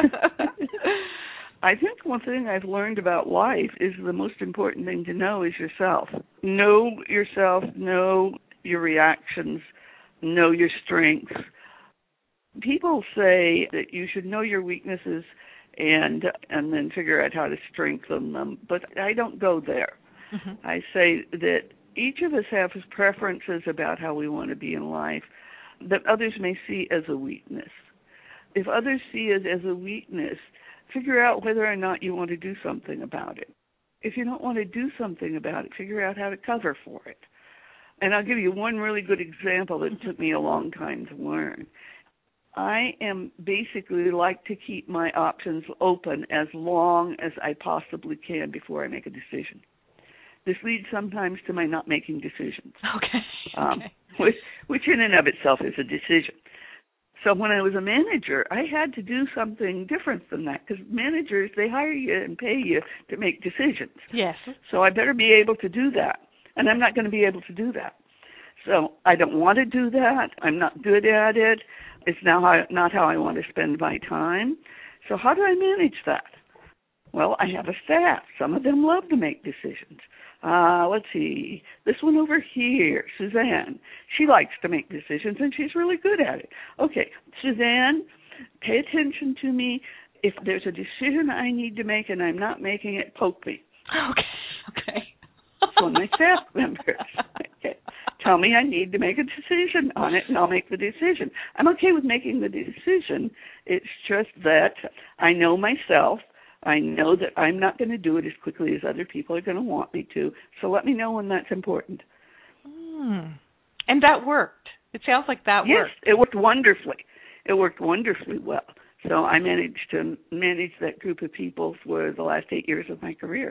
S8: I think one thing I've learned about life is the most important thing to know is yourself. Know yourself, know your reactions, know your strengths. People say that you should know your weaknesses and and then figure out how to strengthen them, but I don't go there. Mm-hmm. I say that each of us have preferences about how we want to be in life that others may see as a weakness. If others see it as a weakness, figure out whether or not you want to do something about it. If you don't want to do something about it, figure out how to cover for it. And I'll give you one really good example that took me a long time to learn. I am basically like to keep my options open as long as I possibly can before I make a decision. This leads sometimes to my not making decisions.
S6: Okay.
S8: Um,
S6: okay.
S8: Which, which in and of itself is a decision. So when I was a manager, I had to do something different than that because managers, they hire you and pay you to make decisions.
S6: Yes.
S8: So I better be able to do that. And I'm not going to be able to do that. So I don't want to do that. I'm not good at it. It's now how, not how I want to spend my time. So how do I manage that? Well, I have a staff. Some of them love to make decisions. Uh, let's see, this one over here, Suzanne, she likes to make decisions, and she's really good at it. Okay, Suzanne, pay attention to me. If there's a decision I need to make and I'm not making it, poke me.
S6: Okay, okay.
S8: It's one of my staff members. Okay. Tell me I need to make a decision on it, and I'll make the decision. I'm okay with making the decision. It's just that I know myself. I know that I'm not going to do it as quickly as other people are going to want me to, so let me know when that's important.
S6: Mm. And that worked. It sounds like that
S8: yes,
S6: worked.
S8: Yes, it worked wonderfully. It worked wonderfully well. So I managed to manage that group of people for the last eight years of my career.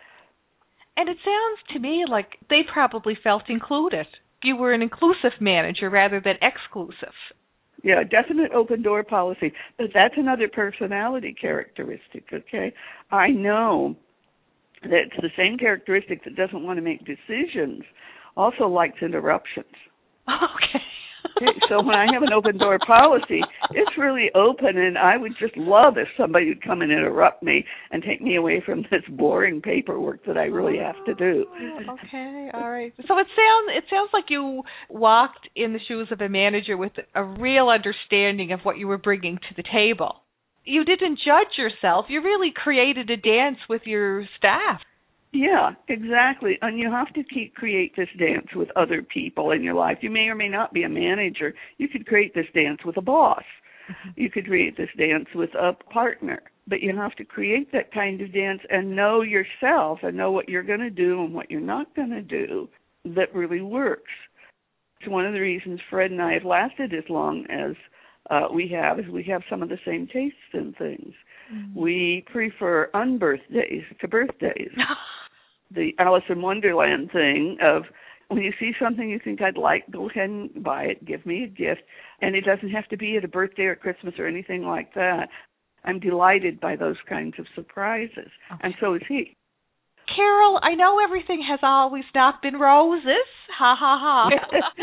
S6: And it sounds to me like they probably felt included. You were an inclusive manager rather than exclusive.
S8: Yeah, definite open door policy. But that's another personality characteristic, okay? I know that it's the same characteristic that doesn't want to make decisions, also likes interruptions.
S6: Okay.
S8: Okay, so when I have an open door policy, it's really open, and I would just love if somebody would come and interrupt me and take me away from this boring paperwork that I really have to do.
S6: Okay, all right. So it sounds it sounds like you walked in the shoes of a manager with a real understanding of what you were bringing to the table. You didn't judge yourself. You really created a dance with your staff.
S8: Yeah, exactly. And you have to keep create this dance with other people in your life. You may or may not be a manager. You could create this dance with a boss. Mm-hmm. You could create this dance with a partner. But you have to create that kind of dance and know yourself and know what you're going to do and what you're not going to do that really works. It's one of the reasons Fred and I have lasted as long as uh, we have is we have some of the same tastes in things. Mm-hmm. We prefer unbirthdays to birthdays. The Alice in Wonderland thing of when you see something you think I'd like, go ahead and buy it, give me a gift. And it doesn't have to be at a birthday or Christmas or anything like that. I'm delighted by those kinds of surprises. Okay. And so is he.
S6: Carol, I know everything has always not been roses. Ha, ha, ha.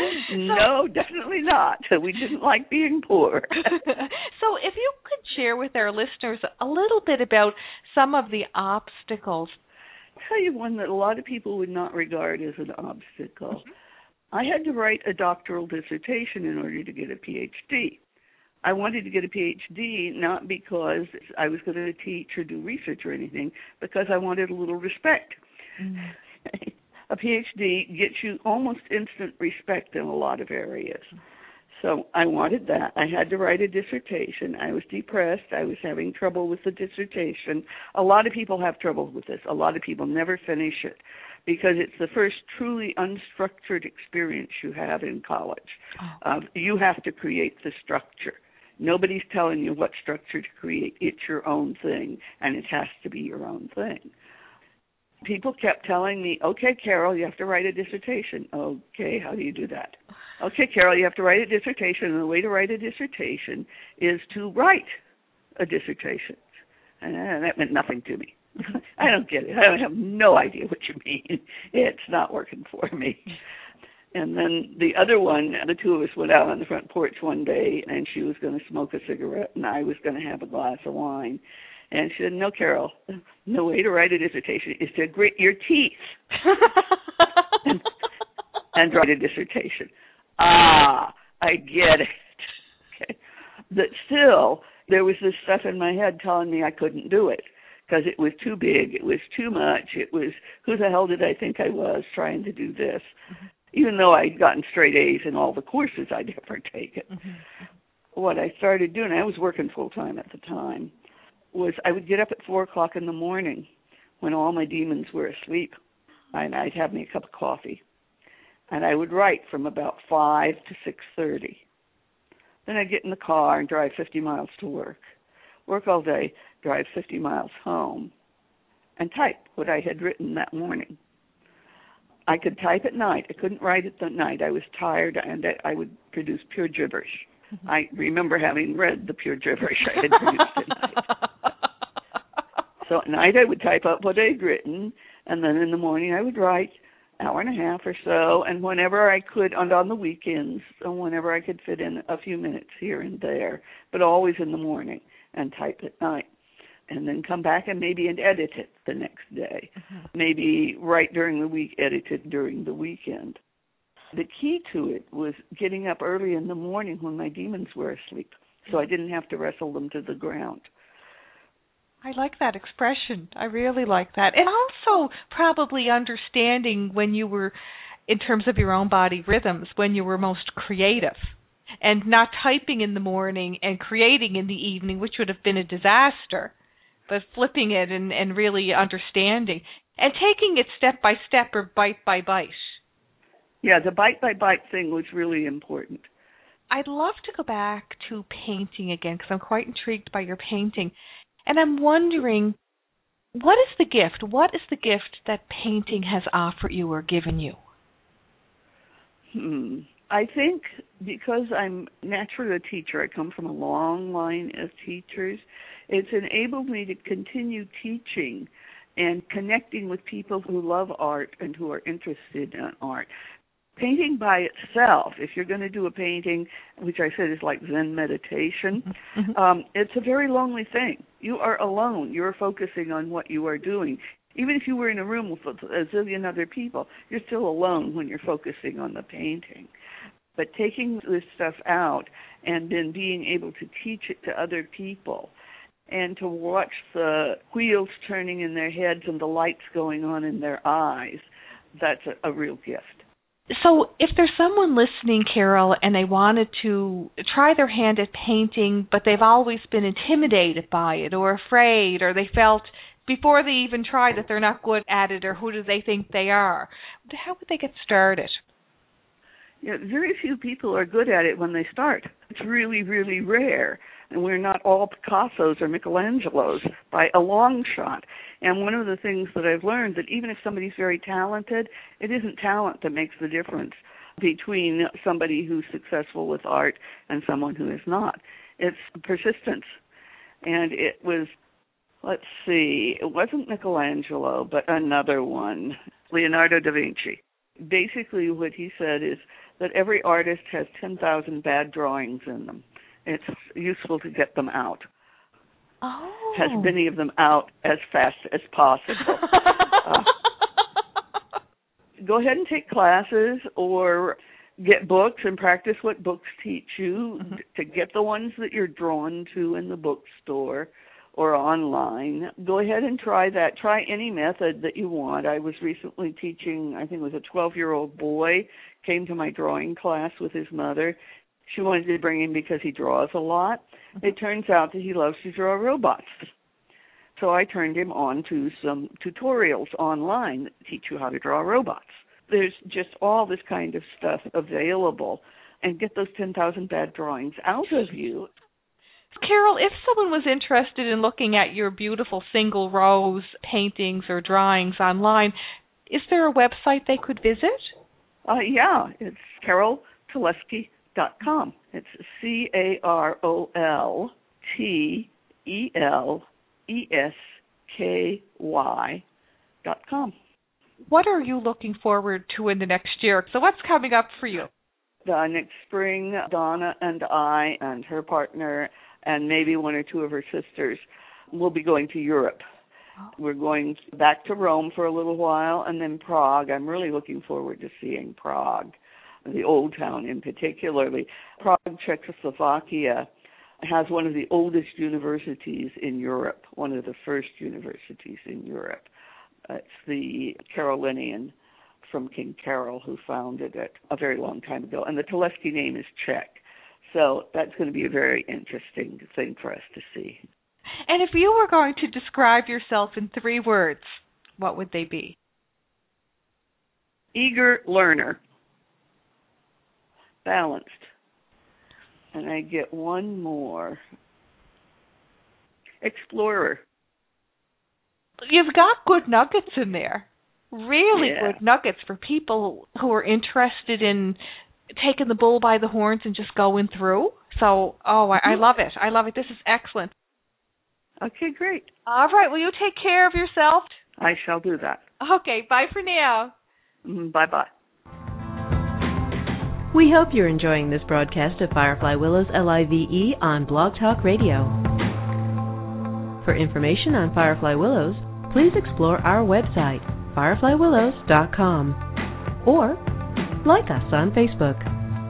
S8: No, definitely not. We didn't like being poor.
S6: So if you could share with our listeners a little bit about some of the obstacles.
S8: I'll tell you one that a lot of people would not regard as an obstacle. Mm-hmm. I had to write a doctoral dissertation in order to get a P H D. I wanted to get a P H D not because I was going to teach or do research or anything, because I wanted a little respect. Mm-hmm. A P H D gets you almost instant respect in a lot of areas. So I wanted that. I had to write a dissertation. I was depressed. I was having trouble with the dissertation. A lot of people have trouble with this. A lot of people never finish it because it's the first truly unstructured experience you have in college. Oh. Um, you have to create the structure. Nobody's telling you what structure to create. It's your own thing, and it has to be your own thing. People kept telling me, okay, Carol, you have to write a dissertation. Okay, how do you do that? Okay, Carol, you have to write a dissertation, and the way to write a dissertation is to write a dissertation. And that meant nothing to me. I don't get it. I have no idea what you mean. It's not working for me. And then the other one, the two of us went out on the front porch one day, and she was going to smoke a cigarette, and I was going to have a glass of wine. And she said, no, Carol, the way to write a dissertation is to grit your teeth and, and write a dissertation. Ah, I get it. Okay. But still, there was this stuff in my head telling me I couldn't do it because it was too big. It was too much. It was, who the hell did I think I was trying to do this? Mm-hmm. Even though I'd gotten straight A's in all the courses I'd ever taken. Mm-hmm. What I started doing, I was working full-time at the time, was I would get up at four o'clock in the morning when all my demons were asleep, and I'd have me a cup of coffee. And I would write from about five to six thirty. Then I'd get in the car and drive fifty miles to work. Work all day, drive fifty miles home, and type what I had written that morning. I could type at night. I couldn't write at the night. I was tired, and I would produce pure gibberish. Mm-hmm. I remember having read the pure gibberish I had produced at night. So at night I would type up what I'd written, and then in the morning I would write an hour and a half or so, and whenever I could, and on the weekends, and whenever I could fit in a few minutes here and there, but always in the morning, and type at night. And then come back and maybe and edit it the next day. Mm-hmm. Maybe write during the week, edit it during the weekend. The key to it was getting up early in the morning when my demons were asleep, so I didn't have to wrestle them to the ground.
S6: I like that expression. I really like that. And also probably understanding when you were, in terms of your own body rhythms, when you were most creative. And not typing in the morning and creating in the evening, which would have been a disaster. but flipping it and, and really understanding and taking it step by step or bite by bite.
S8: Yeah, the bite by bite thing was really important.
S6: I'd love to go back to painting again because I'm quite intrigued by your painting. And I'm wondering, what is the gift? What is the gift that painting has offered you or given you?
S8: Hmm. I think because I'm naturally a teacher, I come from a long line of teachers, it's enabled me to continue teaching and connecting with people who love art and who are interested in art. Painting by itself, if you're going to do a painting, which I said is like Zen meditation, mm-hmm. um, it's a very lonely thing. You are alone. You're focusing on what you are doing. Even if you were in a room with a zillion other people, you're still alone when you're focusing on the painting. But taking this stuff out and then being able to teach it to other people and to watch the wheels turning in their heads and the lights going on in their eyes, that's a, a real gift.
S6: So if there's someone listening, Carol, and they wanted to try their hand at painting, but they've always been intimidated by it or afraid, or they felt before they even tried that they're not good at it, or who do they think they are, how would they get started?
S8: Yeah, very few people are good at it when they start. It's really, really rare. And we're not all Picassos or Michelangelos by a long shot. And one of the things that I've learned, that even if somebody's very talented, it isn't talent that makes the difference between somebody who's successful with art and someone who is not. It's persistence. And it was, let's see, it wasn't Michelangelo, but another one, Leonardo da Vinci. Basically what he said is that every artist has ten thousand bad drawings in them. It's useful to get them out.
S6: Oh.
S8: Has many of them out as fast as possible. uh, go ahead and take classes or get books and practice what books teach you mm-hmm. to get the ones that you're drawn to in the bookstore or online. Go ahead and try that. Try any method that you want. I was recently teaching, I think it was a twelve-year-old boy, came to my drawing class with his mother. She wanted to bring him because he draws a lot. Mm-hmm. It turns out that he loves to draw robots. So I turned him on to some tutorials online that teach you how to draw robots. There's just all this kind of stuff available, and get those ten thousand bad drawings out of you.
S6: Carol, if someone was interested in looking at your beautiful single rose paintings or drawings online, is there a website they could visit?
S8: Uh, yeah, it's carol Talesky dot com. It's C A R O L T E L E S K Y dot com.
S6: What are you looking forward to in the next year? So what's coming up for you?
S8: The next spring, Donna and I and her partner and maybe one or two of her sisters will be going to Europe. Oh. We're going back to Rome for a little while and then Prague. I'm really looking forward to seeing Prague, the old town in particularly. Prague, Czechoslovakia, has one of the oldest universities in Europe, one of the first universities in Europe. It's the Carolinian from King Carol, who founded it a very long time ago. And the Talesky name is Czech. So that's going to be a very interesting thing for us to see.
S6: And if you were going to describe yourself in three words, what would they be?
S8: Eager learner. Balanced. And I get one more. Explorer.
S6: You've got good nuggets in there. Really
S8: yeah.
S6: good nuggets for people who are interested in taking the bull by the horns and just going through. So, oh, I, I love it. I love it. This is excellent.
S8: Okay, great.
S6: All right. Will you take care of yourself?
S8: I shall do that.
S6: Okay. Bye for now.
S8: Mm, bye-bye.
S1: We hope you're enjoying this broadcast of Firefly Willows L I V E on Blog Talk Radio. For information on Firefly Willows, please explore our website, firefly willows dot com, or like us on Facebook.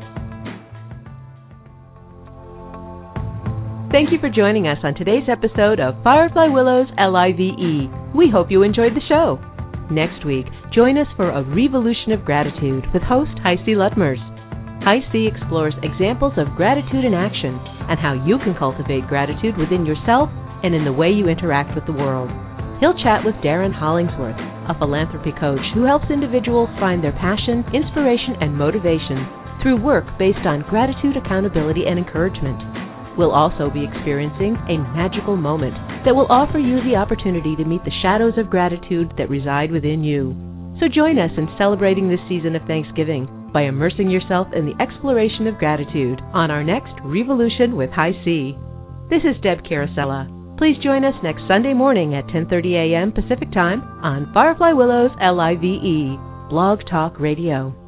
S1: Thank you for joining us on today's episode of Firefly Willows L I V E. We hope you enjoyed the show. Next week, join us for a revolution of gratitude with host Heisey Lutmers. Heisey explores examples of gratitude in action and how you can cultivate gratitude within yourself and in the way you interact with the world. He'll chat with Darren Hollingsworth, a philanthropy coach who helps individuals find their passion, inspiration, and motivation through work based on gratitude, accountability, and encouragement. We'll also be experiencing a magical moment that will offer you the opportunity to meet the shadows of gratitude that reside within you. So join us in celebrating this season of Thanksgiving by immersing yourself in the exploration of gratitude on our next Revolution with High C. This is Deb Carosella. Please join us next Sunday morning at ten thirty a.m. Pacific Time on Firefly Willows L I V E, Blog Talk Radio.